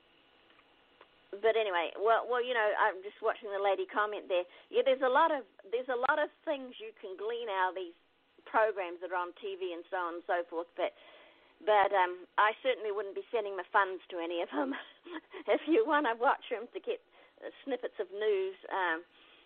but anyway, well, well, you know, I'm just watching the lady comment there. Yeah, there's a lot of there's a lot of things you can glean out of these programs that are on T V and so on and so forth. But, but um, I certainly wouldn't be sending my funds to any of them. If you want to watch them to get snippets of news, um,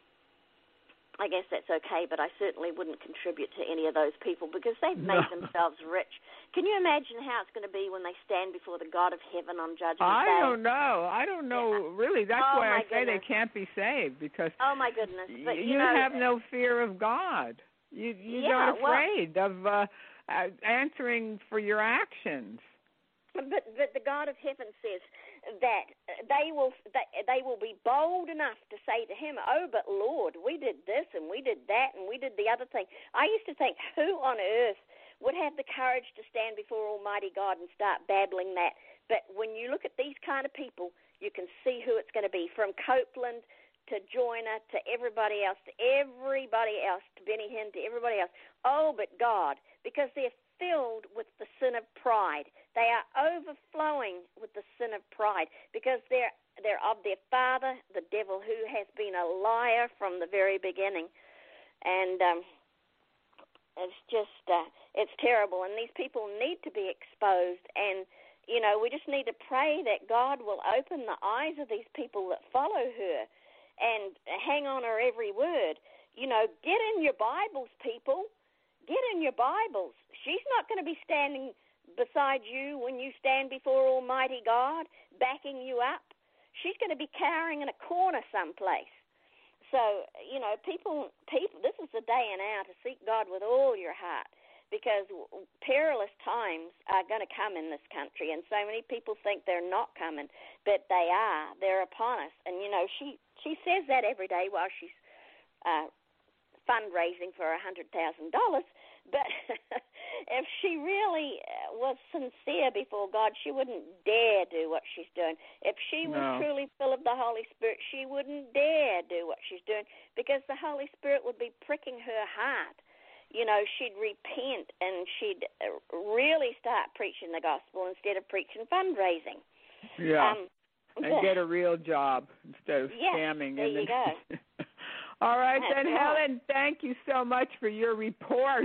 I guess that's okay, but I certainly wouldn't contribute to any of those people because they've made no. themselves rich. Can you imagine how it's going to be when they stand before the God of heaven on Judgment I Day? I don't know. I don't know, yeah. really. That's oh, why I say goodness. they can't be saved because oh my goodness. But, you, you know, have no fear of God. You, you're yeah, not afraid well, of uh, answering for your actions. But, but the God of heaven says that they will they, they will be bold enough to say to him, oh, but Lord, we did this and we did that and we did the other thing. I used to think, who on earth would have the courage to stand before Almighty God and start babbling that? But when you look at these kind of people, you can see who it's going to be, from Copeland to Joyner to everybody else, to everybody else, to Benny Hinn, to everybody else. Oh, but God, because they're filled with the sin of pride. They are overflowing with the sin of pride because they're they're of their father, the devil, who has been a liar from the very beginning. And um, it's just, uh, it's terrible. And these people need to be exposed. And, you know, we just need to pray that God will open the eyes of these people that follow her and hang on her every word. You know, get in your Bibles, people. Get in your Bibles. She's not going to be standing beside you when you stand before Almighty God, backing you up. She's going to be cowering in a corner someplace. So, you know, people, people, this is the day and hour to seek God with all your heart because perilous times are going to come in this country, and so many people think they're not coming, but they are. They're upon us. And, you know, she, she says that every day while she's uh, fundraising for one hundred thousand dollars, but if she really was sincere before God, she wouldn't dare do what she's doing. If she was no. truly full of the Holy Spirit, she wouldn't dare do what she's doing because the Holy Spirit would be pricking her heart. You know, she'd repent and she'd really start preaching the gospel instead of preaching fundraising. Yeah, um, and but, get a real job instead of yeah, scamming. there you go. All right, That's then, right. Helen, thank you so much for your report.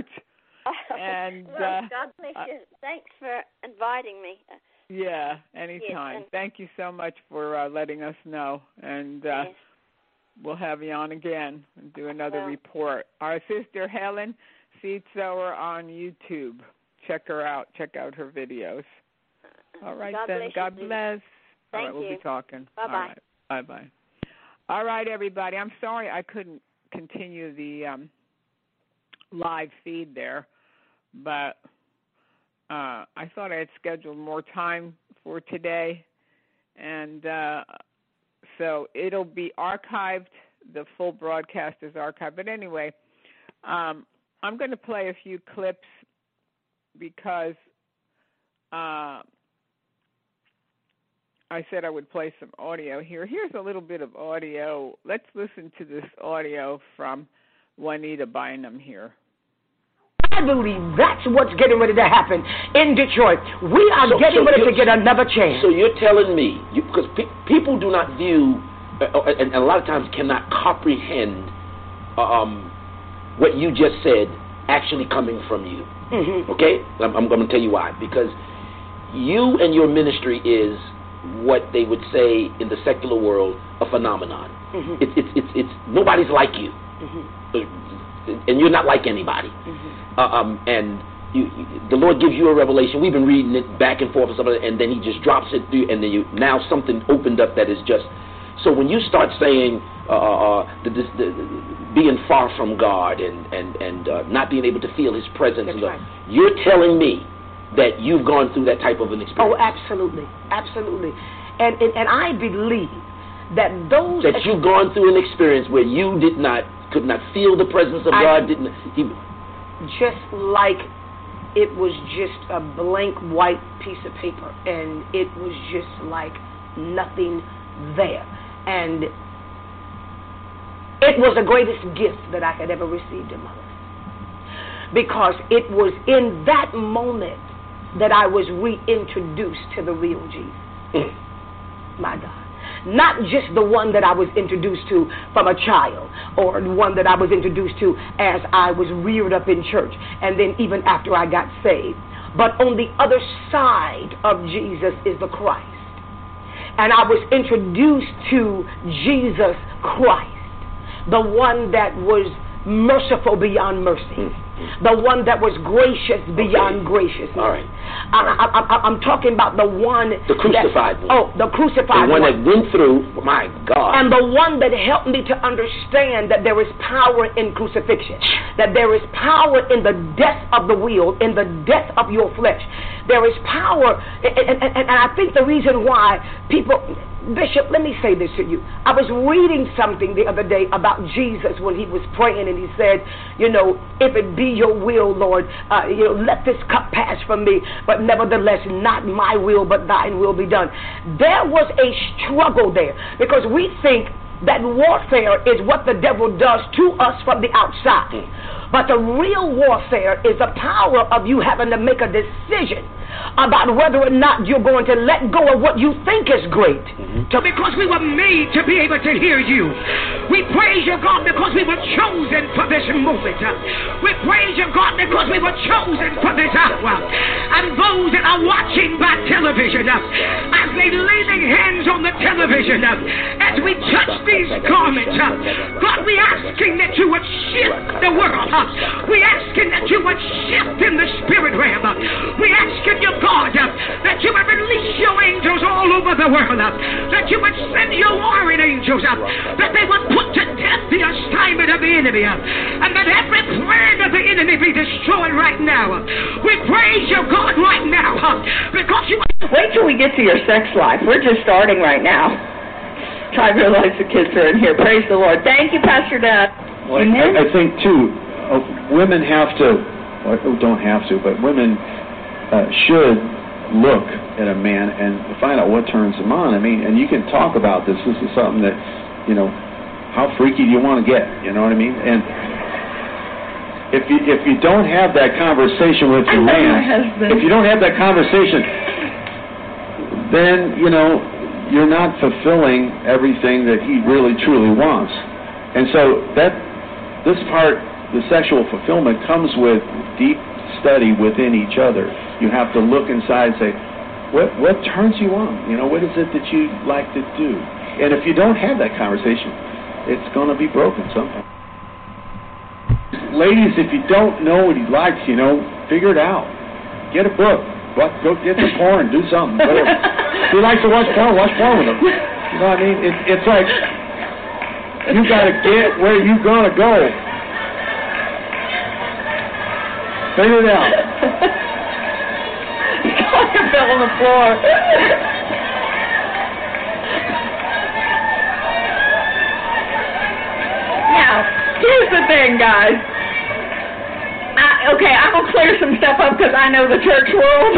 And well, uh, God bless you. Uh, Thanks for inviting me. Yeah, anytime. Yes, and, thank you so much for uh, letting us know. And uh, yes. we'll have you on again and do another well, report. Our sister, Helen Seed Sower on YouTube. Check her out. Check out her videos. All right, God then. Bless God you. bless. Thank All right, we'll you. be talking. Bye-bye. All right. Bye-bye. All right, everybody. I'm sorry I couldn't continue the um, live feed there, but uh, I thought I had scheduled more time for today, and uh, so it'll be archived. The full broadcast is archived. But anyway, um, I'm going to play a few clips because uh, I said I would play some audio here. Here's a little bit of audio. Let's listen to this audio from Juanita Bynum here. I believe that's what's getting ready to happen in Detroit. We are so, getting so ready to get another chance. So you're telling me, you, because pe- people do not view, uh, and, and a lot of times cannot comprehend um, what you just said actually coming from you. Mm-hmm. Okay? I'm, I'm going to tell you why. Because you and your ministry is what they would say in the secular world a phenomenon. Mm-hmm. It's it's it's it's nobody's like you, mm-hmm. and you're not like anybody. Mm-hmm. Uh, um, and you, you, the Lord gives you a revelation. We've been reading it back and forth, and something, and then He just drops it through, and then you now something opened up that is just. So when you start saying uh, uh, the, the, the, being far from God and and and uh, not being able to feel His presence, and right. you're telling me that you've gone through that type of an experience. Oh, absolutely, absolutely, and and, and I believe that those that you've gone through an experience where you did not, could not feel the presence of I, God, didn't He? Just like it was just a blank white piece of paper, and it was just like nothing there. And it was the greatest gift that I had ever received in my life, because it was in that moment that I was reintroduced to the real Jesus. My God. Not just the one that I was introduced to from a child, or the one that I was introduced to as I was reared up in church, and then even after I got saved. But on the other side of Jesus is the Christ. And I was introduced to Jesus Christ, the one that was merciful beyond mercy, the one that was gracious beyond okay. graciousness. All right. I, I, I, I'm talking about the one, the crucified that, one. Oh, the crucified the one. one. that went through. My God. And the one that helped me to understand that there is power in crucifixion, that there is power in the death of the will, in the death of your flesh. There is power, and, and, and I think the reason why people. Bishop, let me say this to you. I was reading something the other day about Jesus when he was praying, and he said, you know, if it be your will, Lord, uh, you know, let this cup pass from me, but nevertheless, not my will, but thine will be done. There was a struggle there, because we think that warfare is what the devil does to us from the outside. But the real warfare is the power of you having to make a decision about whether or not you're going to let go of what you think is great. Mm-hmm. To, because we were made to be able to hear you. We praise you, God, because we were chosen for this moment. We praise you, God, because we were chosen for this hour. And those that are watching by television, as they lay their hands on the television, as we touch these garments, God, we asking that you would shift the world. We asking that you would shift in the spirit realm. We asking you, God, that you would release your angels all over the world, that you would send your warring angels, that they would put to death the assignment of the enemy, and that every plan of the enemy be destroyed right now. We praise you, God, right now, because you. Wait till we get to your sex life. We're just starting right now. I realize the kids are in here. Praise the Lord. Thank you, Pastor Doug. Well, I, I think, too, uh, women have to, or don't have to, but women uh, should look at a man and find out what turns him on. I mean, and you can talk about this. This is something that, you know, how freaky do you want to get? You know what I mean? And if you if you don't have that conversation with your man, if you don't have that conversation, then, you know, you're not fulfilling everything that he really truly wants. And so that this part, the sexual fulfillment, comes with deep study within each other. You have to look inside and say, what what turns you on? You know, what is it that you like to do? And if you don't have that conversation, it's going to be broken sometime. Ladies, if you don't know what he likes, you know, figure it out. Get a book. Go get some porn. Do something. If he likes to watch porn, watch porn with him. You know what I mean? It, it's like you got to get where you're going to go. Figure it out. You got your fell on the floor. Now, here's the thing, guys. I, okay, I'm going to clear some stuff up because I know the church world.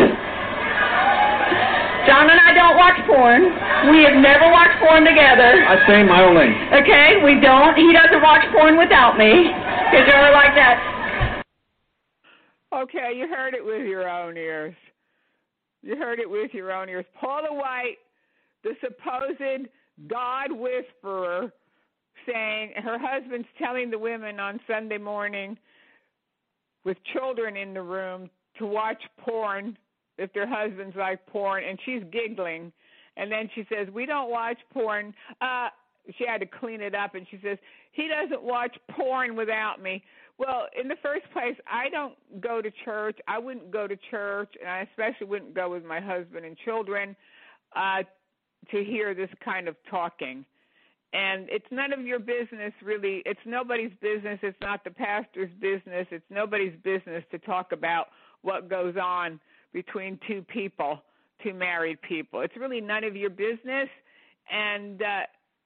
John and I don't watch porn. We have never watched porn together. I say my own thing. Okay, we don't. He doesn't watch porn without me because you're like that. Okay, you heard it with your own ears. You heard it with your own ears. Paula White, the supposed God whisperer, saying her husband's telling the women on Sunday morning with children in the room to watch porn if their husbands like porn, and she's giggling. And then she says, we don't watch porn. Uh, she had to clean it up, and she says, he doesn't watch porn without me. Well, in the first place, I don't go to church. I wouldn't go to church, and I especially wouldn't go with my husband and children uh, to hear this kind of talking. And it's none of your business, really. It's nobody's business. It's not the pastor's business. It's nobody's business to talk about what goes on between two people, two married people. It's really none of your business, and uh,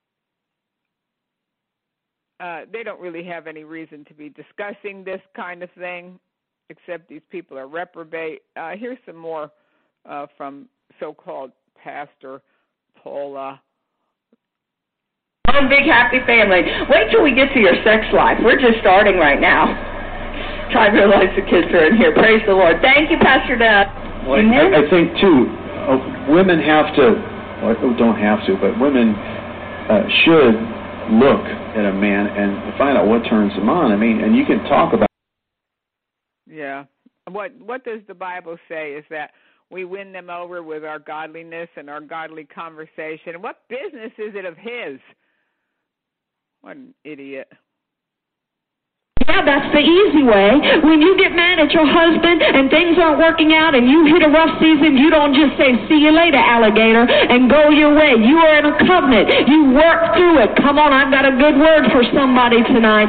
uh, they don't really have any reason to be discussing this kind of thing, except these people are reprobate. Uh, here's some more uh, from so-called Pastor Paula One big happy family. Wait till we get to your sex life. We're just starting right now. Tiger Lights of Kids are in here. Praise the Lord. Thank you, Pastor Doug. Well, I, I think, too, uh, women have to, well, don't have to, but women uh, should look at a man and find out what turns him on. I mean, and you can talk about. Yeah. What What does the Bible say is that we win them over with our godliness and our godly conversation. What business is it of his? What an idiot. Yeah, that's the easy way. When you get mad at your husband and things aren't working out and you hit a rough season, you don't just say, see you later, alligator, and go your way. You are in a covenant. You work through it. Come on, I've got a good word for somebody tonight.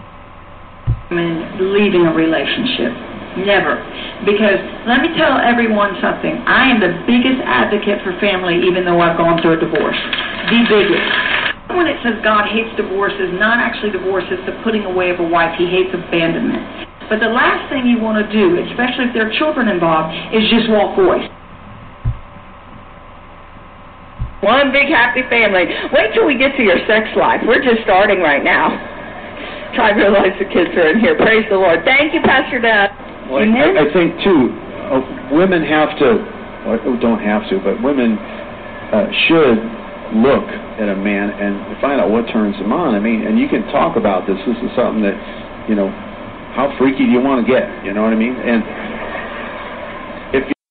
Leaving a relationship. Never. Because let me tell everyone something. I am the biggest advocate for family, even though I've gone through a divorce. The biggest. When it says God hates divorce, is not actually divorce, it's the putting away of a wife. He hates abandonment. But the last thing you want to do, especially if there are children involved, is just walk away. One big happy family. Wait till we get to your sex life. We're just starting right now. Tiger Lights of Kids are in here. Praise the Lord. Thank you, Pastor Doug. Well, I, I think, too, uh, women have to, well, don't have to, but women uh, should look at a man and find out what turns him on. I mean, and you can talk about this. This is something that, you know, how freaky do you want to get? You know what I mean? And if you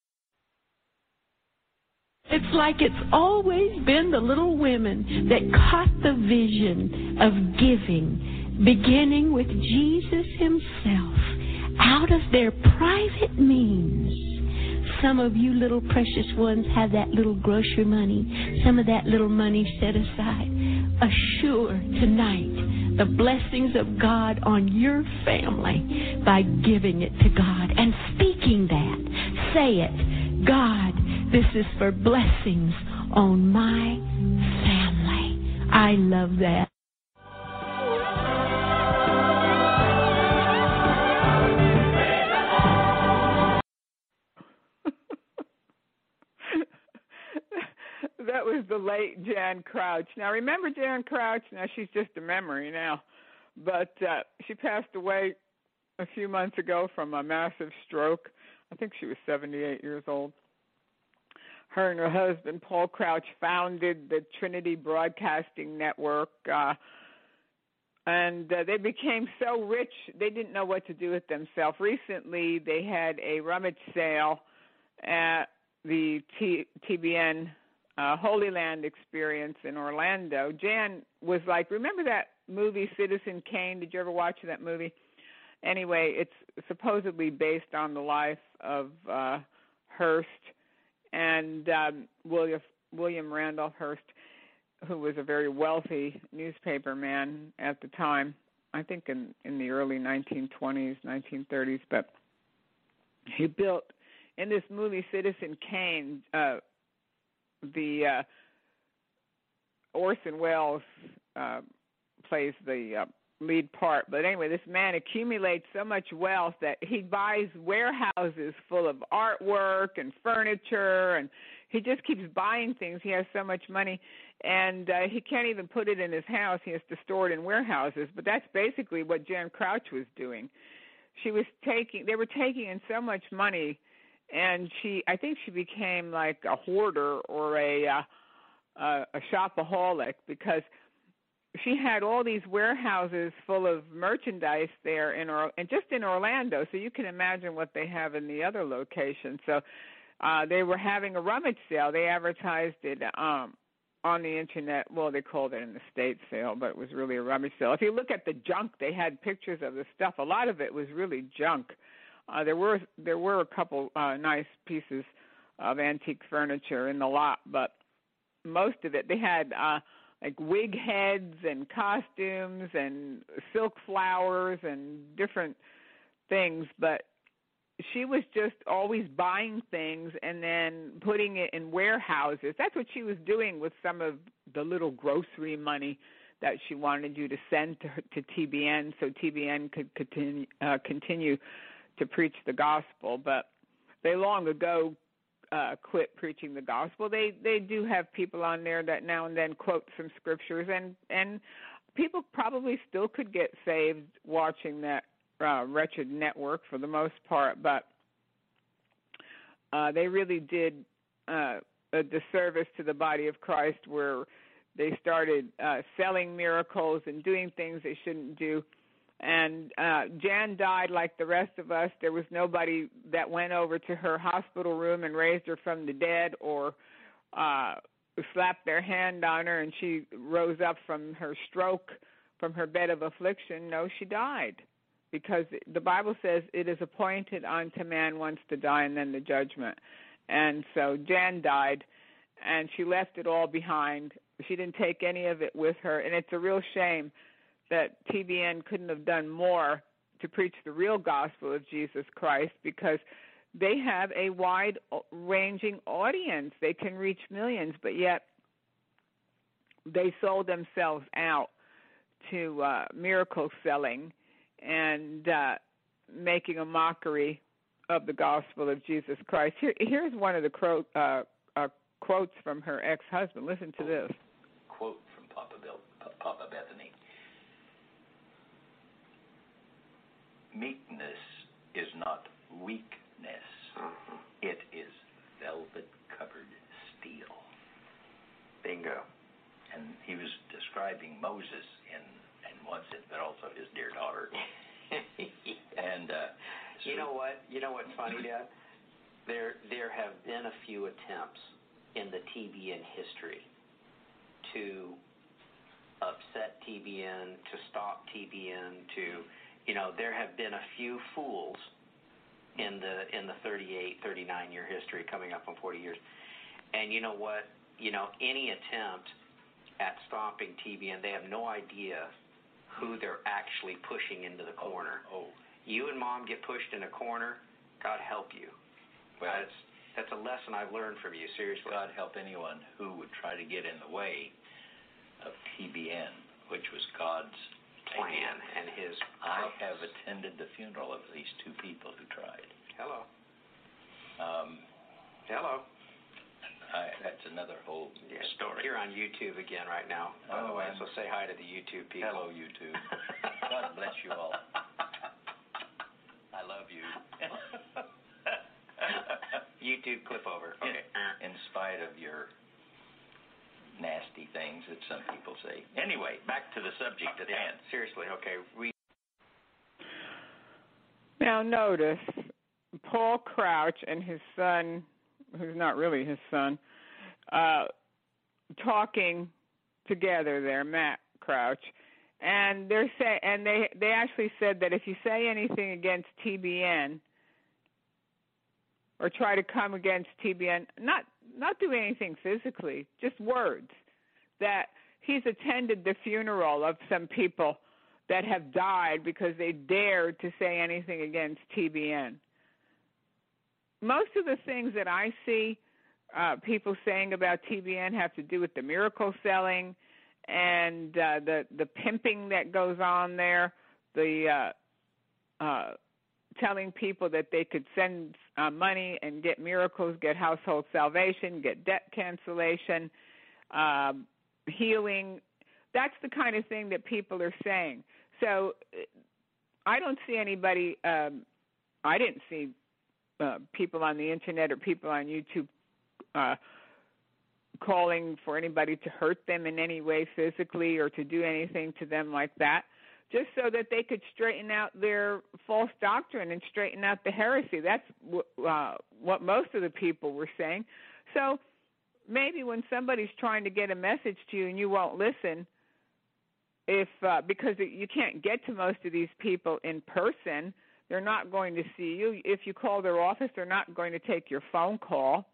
it's like it's always been the little women that caught the vision of giving, beginning with Jesus himself, out of their private means. Some of you little precious ones have that little grocery money, some of that little money set aside. Assure tonight the blessings of God on your family by giving it to God and speaking that. Say it. God, this is for blessings on my family. I love that. That was the late Jan Crouch. Now, remember Jan Crouch? Now, she's just a memory now. But uh, she passed away a few months ago from a massive stroke. I think she was seventy-eight years old. Her and her husband, Paul Crouch, founded the Trinity Broadcasting Network. Uh, and uh, they became so rich, they didn't know what to do with themselves. Recently, they had a rummage sale at the T- TBN Uh, Holy Land experience in Orlando. Jan was like, remember that movie Citizen Kane? Did you ever watch that movie? Anyway, it's supposedly based on the life of uh, Hearst and um, William, William Randolph Hearst, who was a very wealthy newspaper man at the time, I think in, in the early nineteen twenties, nineteen thirties. But he built, in this movie Citizen Kane, uh, the uh, Orson Welles uh, plays the uh, lead part. But anyway, this man accumulates so much wealth that he buys warehouses full of artwork and furniture, and he just keeps buying things. He has so much money, and uh, he can't even put it in his house. He has to store it in warehouses. But that's basically what Jan Crouch was doing. She was taking, they were taking in so much money. And she, I think she became like a hoarder or a uh, uh, a shopaholic because she had all these warehouses full of merchandise there in or and just in Orlando. So you can imagine what they have in the other locations. So uh, they were having a rummage sale. They advertised it um, on the internet. Well, they called it an estate sale, but it was really a rummage sale. If you look at the junk, they had pictures of the stuff. A lot of it was really junk. Uh, there were there were a couple uh, nice pieces of antique furniture in the lot, but most of it, they had uh, like wig heads and costumes and silk flowers and different things. But she was just always buying things and then putting it in warehouses. That's what she was doing with some of the little grocery money that she wanted you to send to, her, to T B N so T B N could continue, uh, continue to preach the gospel. But they long ago uh, quit preaching the gospel. They they do have people on there that now and then quote some scriptures, and and people probably still could get saved watching that uh, wretched network for the most part, but uh, they really did uh, a disservice to the body of Christ where they started uh, selling miracles and doing things they shouldn't do. And uh, Jan died like the rest of us. There was nobody that went over to her hospital room and raised her from the dead or uh, slapped their hand on her and she rose up from her stroke, from her bed of affliction. No, she died because the Bible says it is appointed unto man once to die and then the judgment. And so Jan died, and she left it all behind. She didn't take any of it with her, and it's a real shame that T B N couldn't have done more to preach the real gospel of Jesus Christ, because they have a wide-ranging audience. They can reach millions, but yet they sold themselves out to uh, miracle selling and uh, making a mockery of the gospel of Jesus Christ. Here, here's one of the cro- uh, uh, quotes from her ex-husband. Listen to this. Quote from Papa, Bill, Papa Bethany. Meekness is not weakness. Uh-huh. It is velvet-covered steel. Bingo. And he was describing Moses in, in one sense, but also his dear daughter. and uh, so you know what? You know what's funny, Dad? There, there have been a few attempts in the T B N history to upset T B N, to stop T B N, to You know, there have been a few fools in the in the thirty-eight, thirty-nine year history, coming up on forty years. And you know what? You know, any attempt at stopping T B N, they have no idea who they're actually pushing into the corner. Oh, oh. You and Mom get pushed in a corner, God help you. Well, that's that's a lesson I've learned from you, seriously. God help anyone who would try to get in the way of T B N, which was God's plan and his I have attended the funeral of these two people who tried. Hello. Um, Hello. I, that's another whole yeah, story. You're on YouTube again right now, by oh, the way, I'm, so say hi to the YouTube people. Hello, YouTube. God bless you all. I love you. YouTube clip over. Okay. In, in spite of your nasty things that some people say. Anyway, back to the subject at hand. Seriously, okay. We now notice Paul Crouch and his son, who's not really his son, uh, talking together there, Matt Crouch, and they're say and they they actually said that if you say anything against T B N or try to come against T B N, not not do anything physically, just words, that he's attended the funeral of some people that have died because they dared to say anything against T B N. Most of the things that I see uh, people saying about T B N have to do with the miracle selling and uh, the the pimping that goes on there, the uh, uh, telling people that they could send uh, money and get miracles, get household salvation, get debt cancellation, uh, healing. That's the kind of thing that people are saying. So I don't see anybody, um, I didn't see uh, people on the internet or people on YouTube uh, calling for anybody to hurt them in any way physically or to do anything to them like that, just so that they could straighten out their false doctrine and straighten out the heresy. That's w- uh, what most of the people were saying. So maybe when somebody's trying to get a message to you and you won't listen, if uh, because you can't get to most of these people in person, they're not going to see you. If you call their office, they're not going to take your phone call.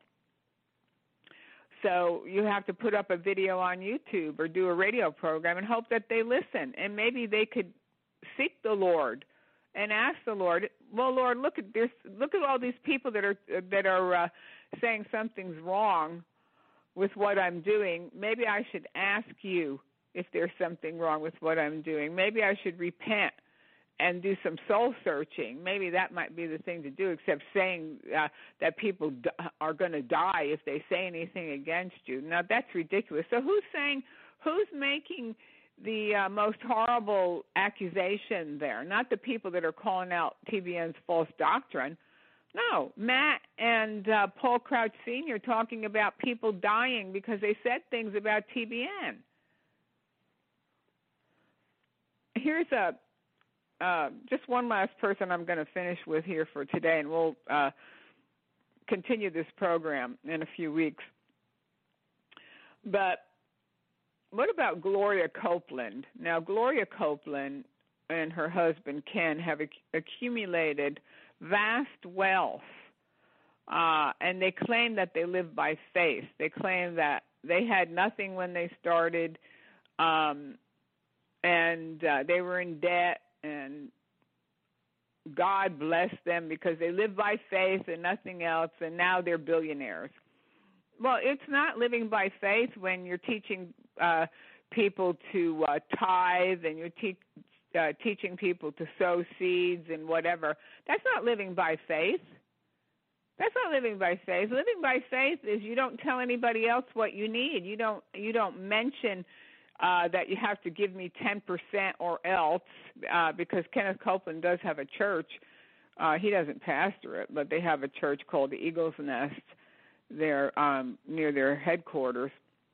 So you have to put up a video on YouTube or do a radio program and hope that they listen. And maybe they could seek the Lord and ask the Lord, well, Lord, look at this, look at all these people that are that are uh, saying something's wrong with what I'm doing. Maybe I should ask you if there's something wrong with what I'm doing. Maybe I should repent and do some soul searching. Maybe that might be the thing to do, except saying uh, that people d- are going to die if they say anything against you. Now, that's ridiculous. So who's saying, who's making the uh, most horrible accusation there? Not the people that are calling out T B N's false doctrine. No, Matt and uh, Paul Crouch Senior talking about people dying because they said things about T B N. Here's a uh, just one last person I'm going to finish with here for today, and we'll uh, continue this program in a few weeks. But what about Gloria Copeland? Now, Gloria Copeland and her husband, Ken, have ac- accumulated vast wealth, uh, and they claim that they live by faith. They claim that they had nothing when they started, um, and uh, they were in debt, and God blessed them because they live by faith and nothing else, and now they're billionaires. Well, it's not living by faith when you're teaching uh, people to uh, tithe and you're te- uh, teaching people to sow seeds and whatever. That's not living by faith. That's not living by faith. Living by faith is you don't tell anybody else what you need. You don't. You don't mention uh, that you have to give me ten percent or else, uh, because Kenneth Copeland does have a church. Uh, he doesn't pastor it, but they have a church called the Eagle's Nest. They're um, near their headquarters,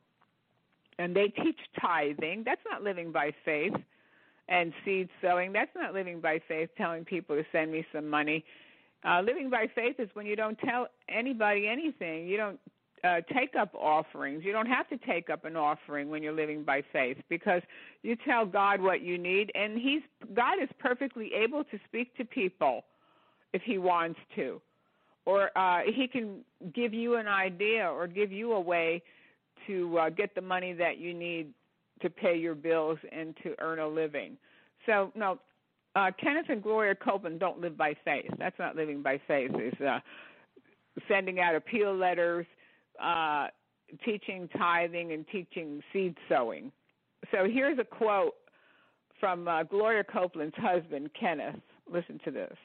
and they teach tithing. That's not living by faith. And seed sowing. That's not living by faith, telling people to send me some money. Uh, living by faith is when you don't tell anybody anything. You don't uh, take up offerings. You don't have to take up an offering when you're living by faith, because you tell God what you need, and He's God is perfectly able to speak to people if He wants to. Or uh, He can give you an idea or give you a way to uh, get the money that you need to pay your bills and to earn a living. So, no, uh, Kenneth and Gloria Copeland don't live by faith. That's not living by faith. It's uh, sending out appeal letters, uh, teaching tithing, and teaching seed sowing. So here's a quote from uh, Gloria Copeland's husband, Kenneth. Listen to this.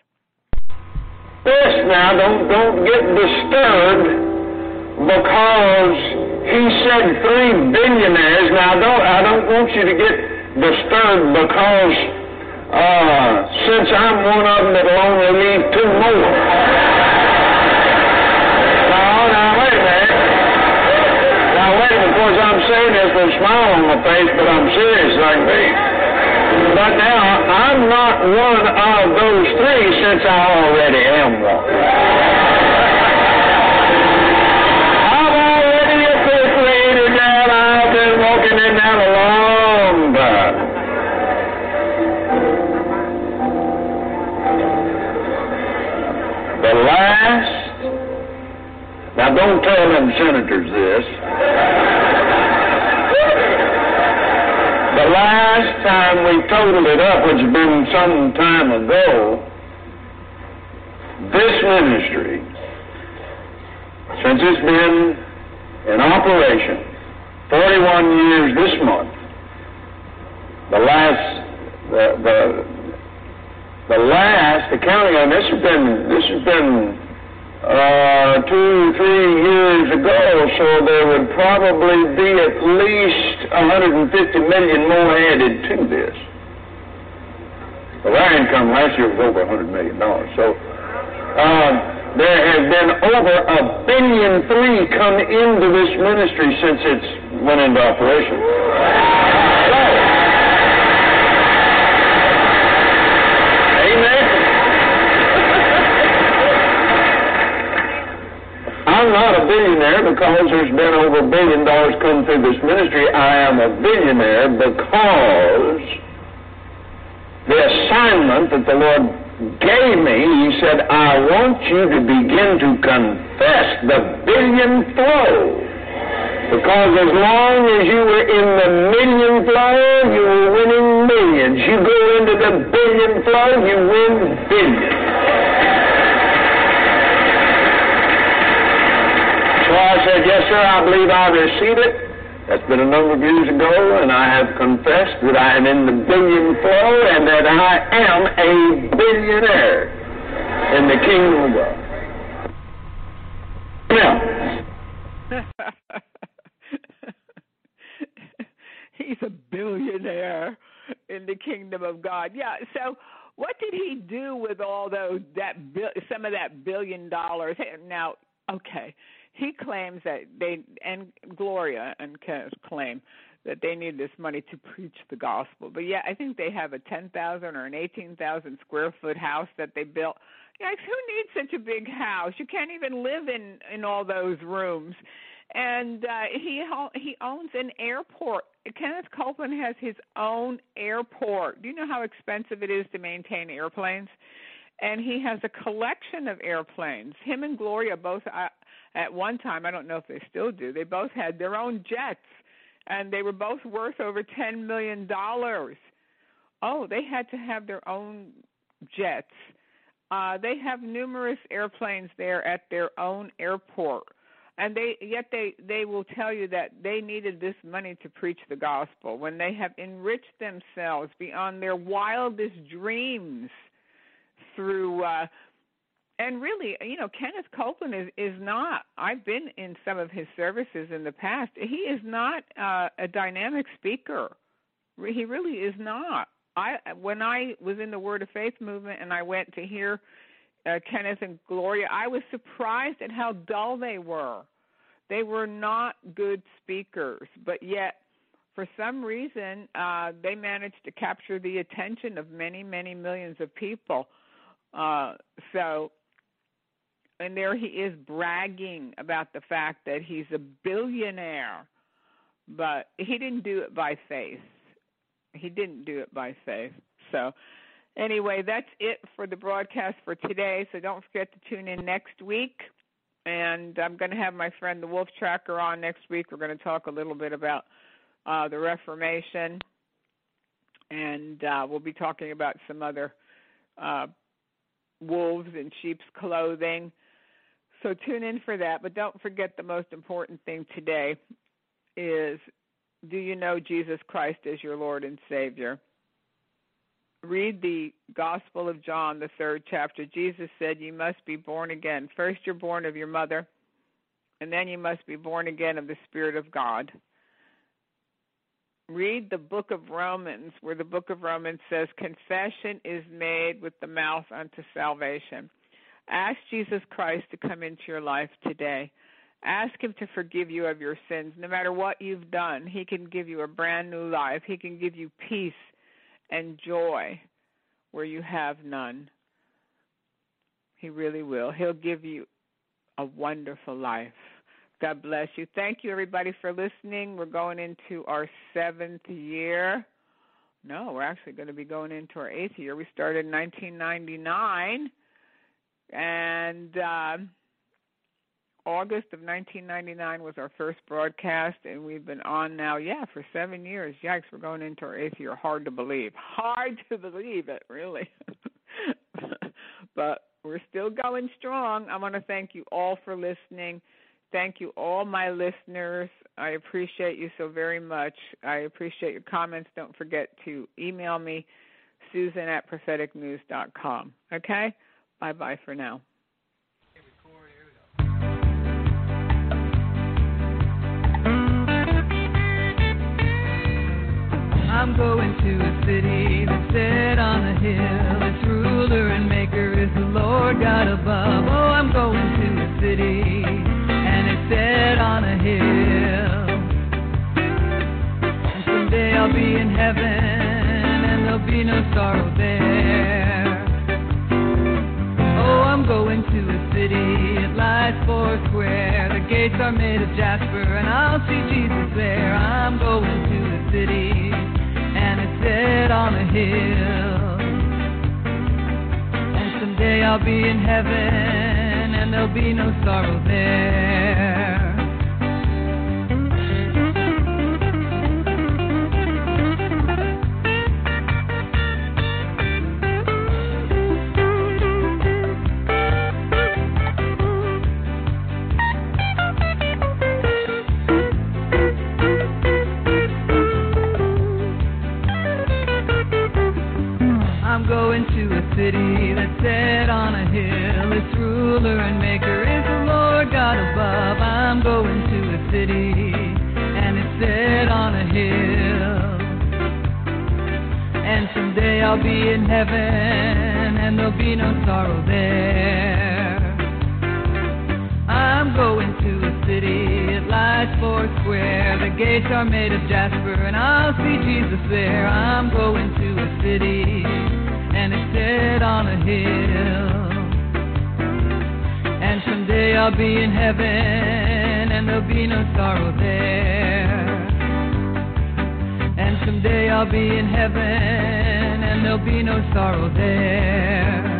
Yes, now, don't, don't get disturbed because he said three billionaires. Now, I don't, I don't want you to get disturbed because uh, since I'm one of them, it'll only leave two more. Now, now, wait a minute. Now, wait a minute. Of course, I'm saying this with a smile on my face, but I'm serious like me. But now, I'm not one of those three since I already am one. I've already appreciated that. I've been walking in that a long time. The last, now don't tell them senators this. The last time we totaled it up, which has been some time ago, this ministry, since it's been in operation, forty-one years this month, the last, the the, the last, the counting on this has been, this has been Uh, two, three years ago, so there would probably be at least one hundred fifty million more added to this. Well, our income last year was over one hundred million dollars. So uh, there has been over a billion three come into this ministry since it's went into operation. So, amen. I'm not a billionaire because there's been over a billion dollars come through this ministry. I am a billionaire because the assignment that the Lord gave me, He said, I want you to begin to confess the billion flow. Because as long as you were in the million flow, you were winning millions. You go into the billion flow, you win billions. So I said, yes, sir, I believe I received it, That's been a number of years ago, and I have confessed that I am in the billion flow and that I am a billionaire in the kingdom of God. Yeah. He's a billionaire in the kingdom of God. Yeah, so what did he do with all those, that some of that billion dollars? Now, okay, he claims that they, and Gloria and Kenneth claim that they need this money to preach the gospel. But yeah, I think they have a ten thousand or an eighteen thousand square foot house that they built. Guys, who needs such a big house? You can't even live in, in all those rooms. And uh, he he owns an airport. Kenneth Copeland has his own airport. Do you know how expensive it is to maintain airplanes? And he has a collection of airplanes. Him and Gloria both, uh, at one time, I don't know if they still do, they both had their own jets, and they were both worth over ten million dollars. Oh, they had to have their own jets. Uh, they have numerous airplanes there at their own airport. And they yet they, they will tell you that they needed this money to preach the gospel when they have enriched themselves beyond their wildest dreams through, uh, and really, you know, Kenneth Copeland is, is not, I've been in some of his services in the past, he is not uh, a dynamic speaker. He really is not. I When I was in the Word of Faith movement and I went to hear Uh, Kenneth and Gloria, I was surprised at how dull they were. They were not good speakers, but yet, for some reason, uh, they managed to capture the attention of many, many millions of people. Uh, so, and there he is bragging about the fact that he's a billionaire, but he didn't do it by faith. He didn't do it by faith. So, anyway, that's it for the broadcast for today, so don't forget to tune in next week. And I'm going to have my friend the Wolf Tracker on next week. We're going to talk a little bit about uh, the Reformation, and uh, we'll be talking about some other uh, wolves in sheep's clothing. So tune in for that. But don't forget the most important thing today is, do you know Jesus Christ as your Lord and Savior? Read the Gospel of John, the third chapter. Jesus said you must be born again. First you're born of your mother, and then you must be born again of the Spirit of God. Read the book of Romans, where the book of Romans says confession is made with the mouth unto salvation. Ask Jesus Christ to come into your life today. Ask him to forgive you of your sins. No matter what you've done, he can give you a brand new life. He can give you peace and joy where you have none. He really will. He'll give you a wonderful life. God bless you. Thank you, everybody, for listening. We're going into our seventh year. No, we're actually going to be going into our eighth year. We started in nineteen ninety-nine, and uh, August of nineteen ninety-nine was our first broadcast, and we've been on now, yeah, for seven years. Yikes, we're going into our eighth year. Hard to believe. Hard to believe it, really. But we're still going strong. I want to thank you all for listening. Thank you, all my listeners. I appreciate you so very much. I appreciate your comments. Don't forget to email me, Susan at prophetic news dot com. Okay? Bye-bye for now. I'm going to a city that's set on a hill. Its ruler and maker is the Lord God above. Oh, I'm going to a city, and it's set on a hill. And someday I'll be in heaven, and there'll be no sorrow there. Oh, I'm going to a city, it lies four square. The gates are made of jasper, and I'll see Jesus there. I'm going to a city, and it's set on a hill. And someday I'll be in heaven, and there'll be no sorrow there. Maker is the Lord God above. I'm going to a city, and it's set on a hill. And someday I'll be in heaven, and there'll be no sorrow there. I'm going to a city, it lies four square. The gates are made of jasper, and I'll see Jesus there. I'm going to a city, and it's set on a hill. And someday I'll be in heaven, and there'll be no sorrow there. And someday I'll be in heaven, and there'll be no sorrow there.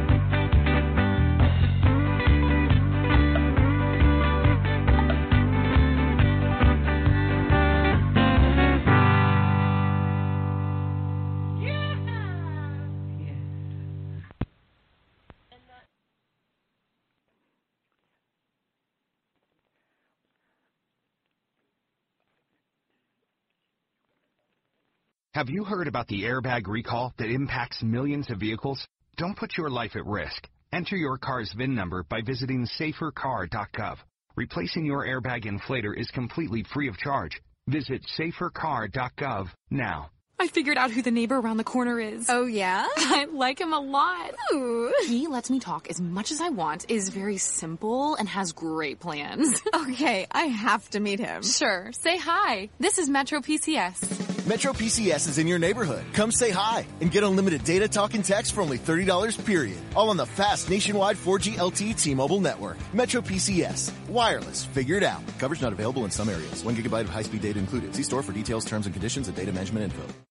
Have you heard about the airbag recall that impacts millions of vehicles? Don't put your life at risk. Enter your car's V I N number by visiting safer car dot gov. Replacing your airbag inflator is completely free of charge. Visit safer car dot gov now. I figured out who the neighbor around the corner is. Oh, yeah? I like him a lot. Ooh. He lets me talk as much as I want, is very simple, and has great plans. Okay, I have to meet him. Sure. Say hi. This is Metro P C S. Metro P C S is in your neighborhood. Come say hi and get unlimited data, talk, and text for only thirty dollars period. All on the fast nationwide four G L T E T-Mobile network. Metro P C S. Wireless. Figure it out. Coverage not available in some areas. One gigabyte of high-speed data included. See store for details, terms, and conditions, and data management info.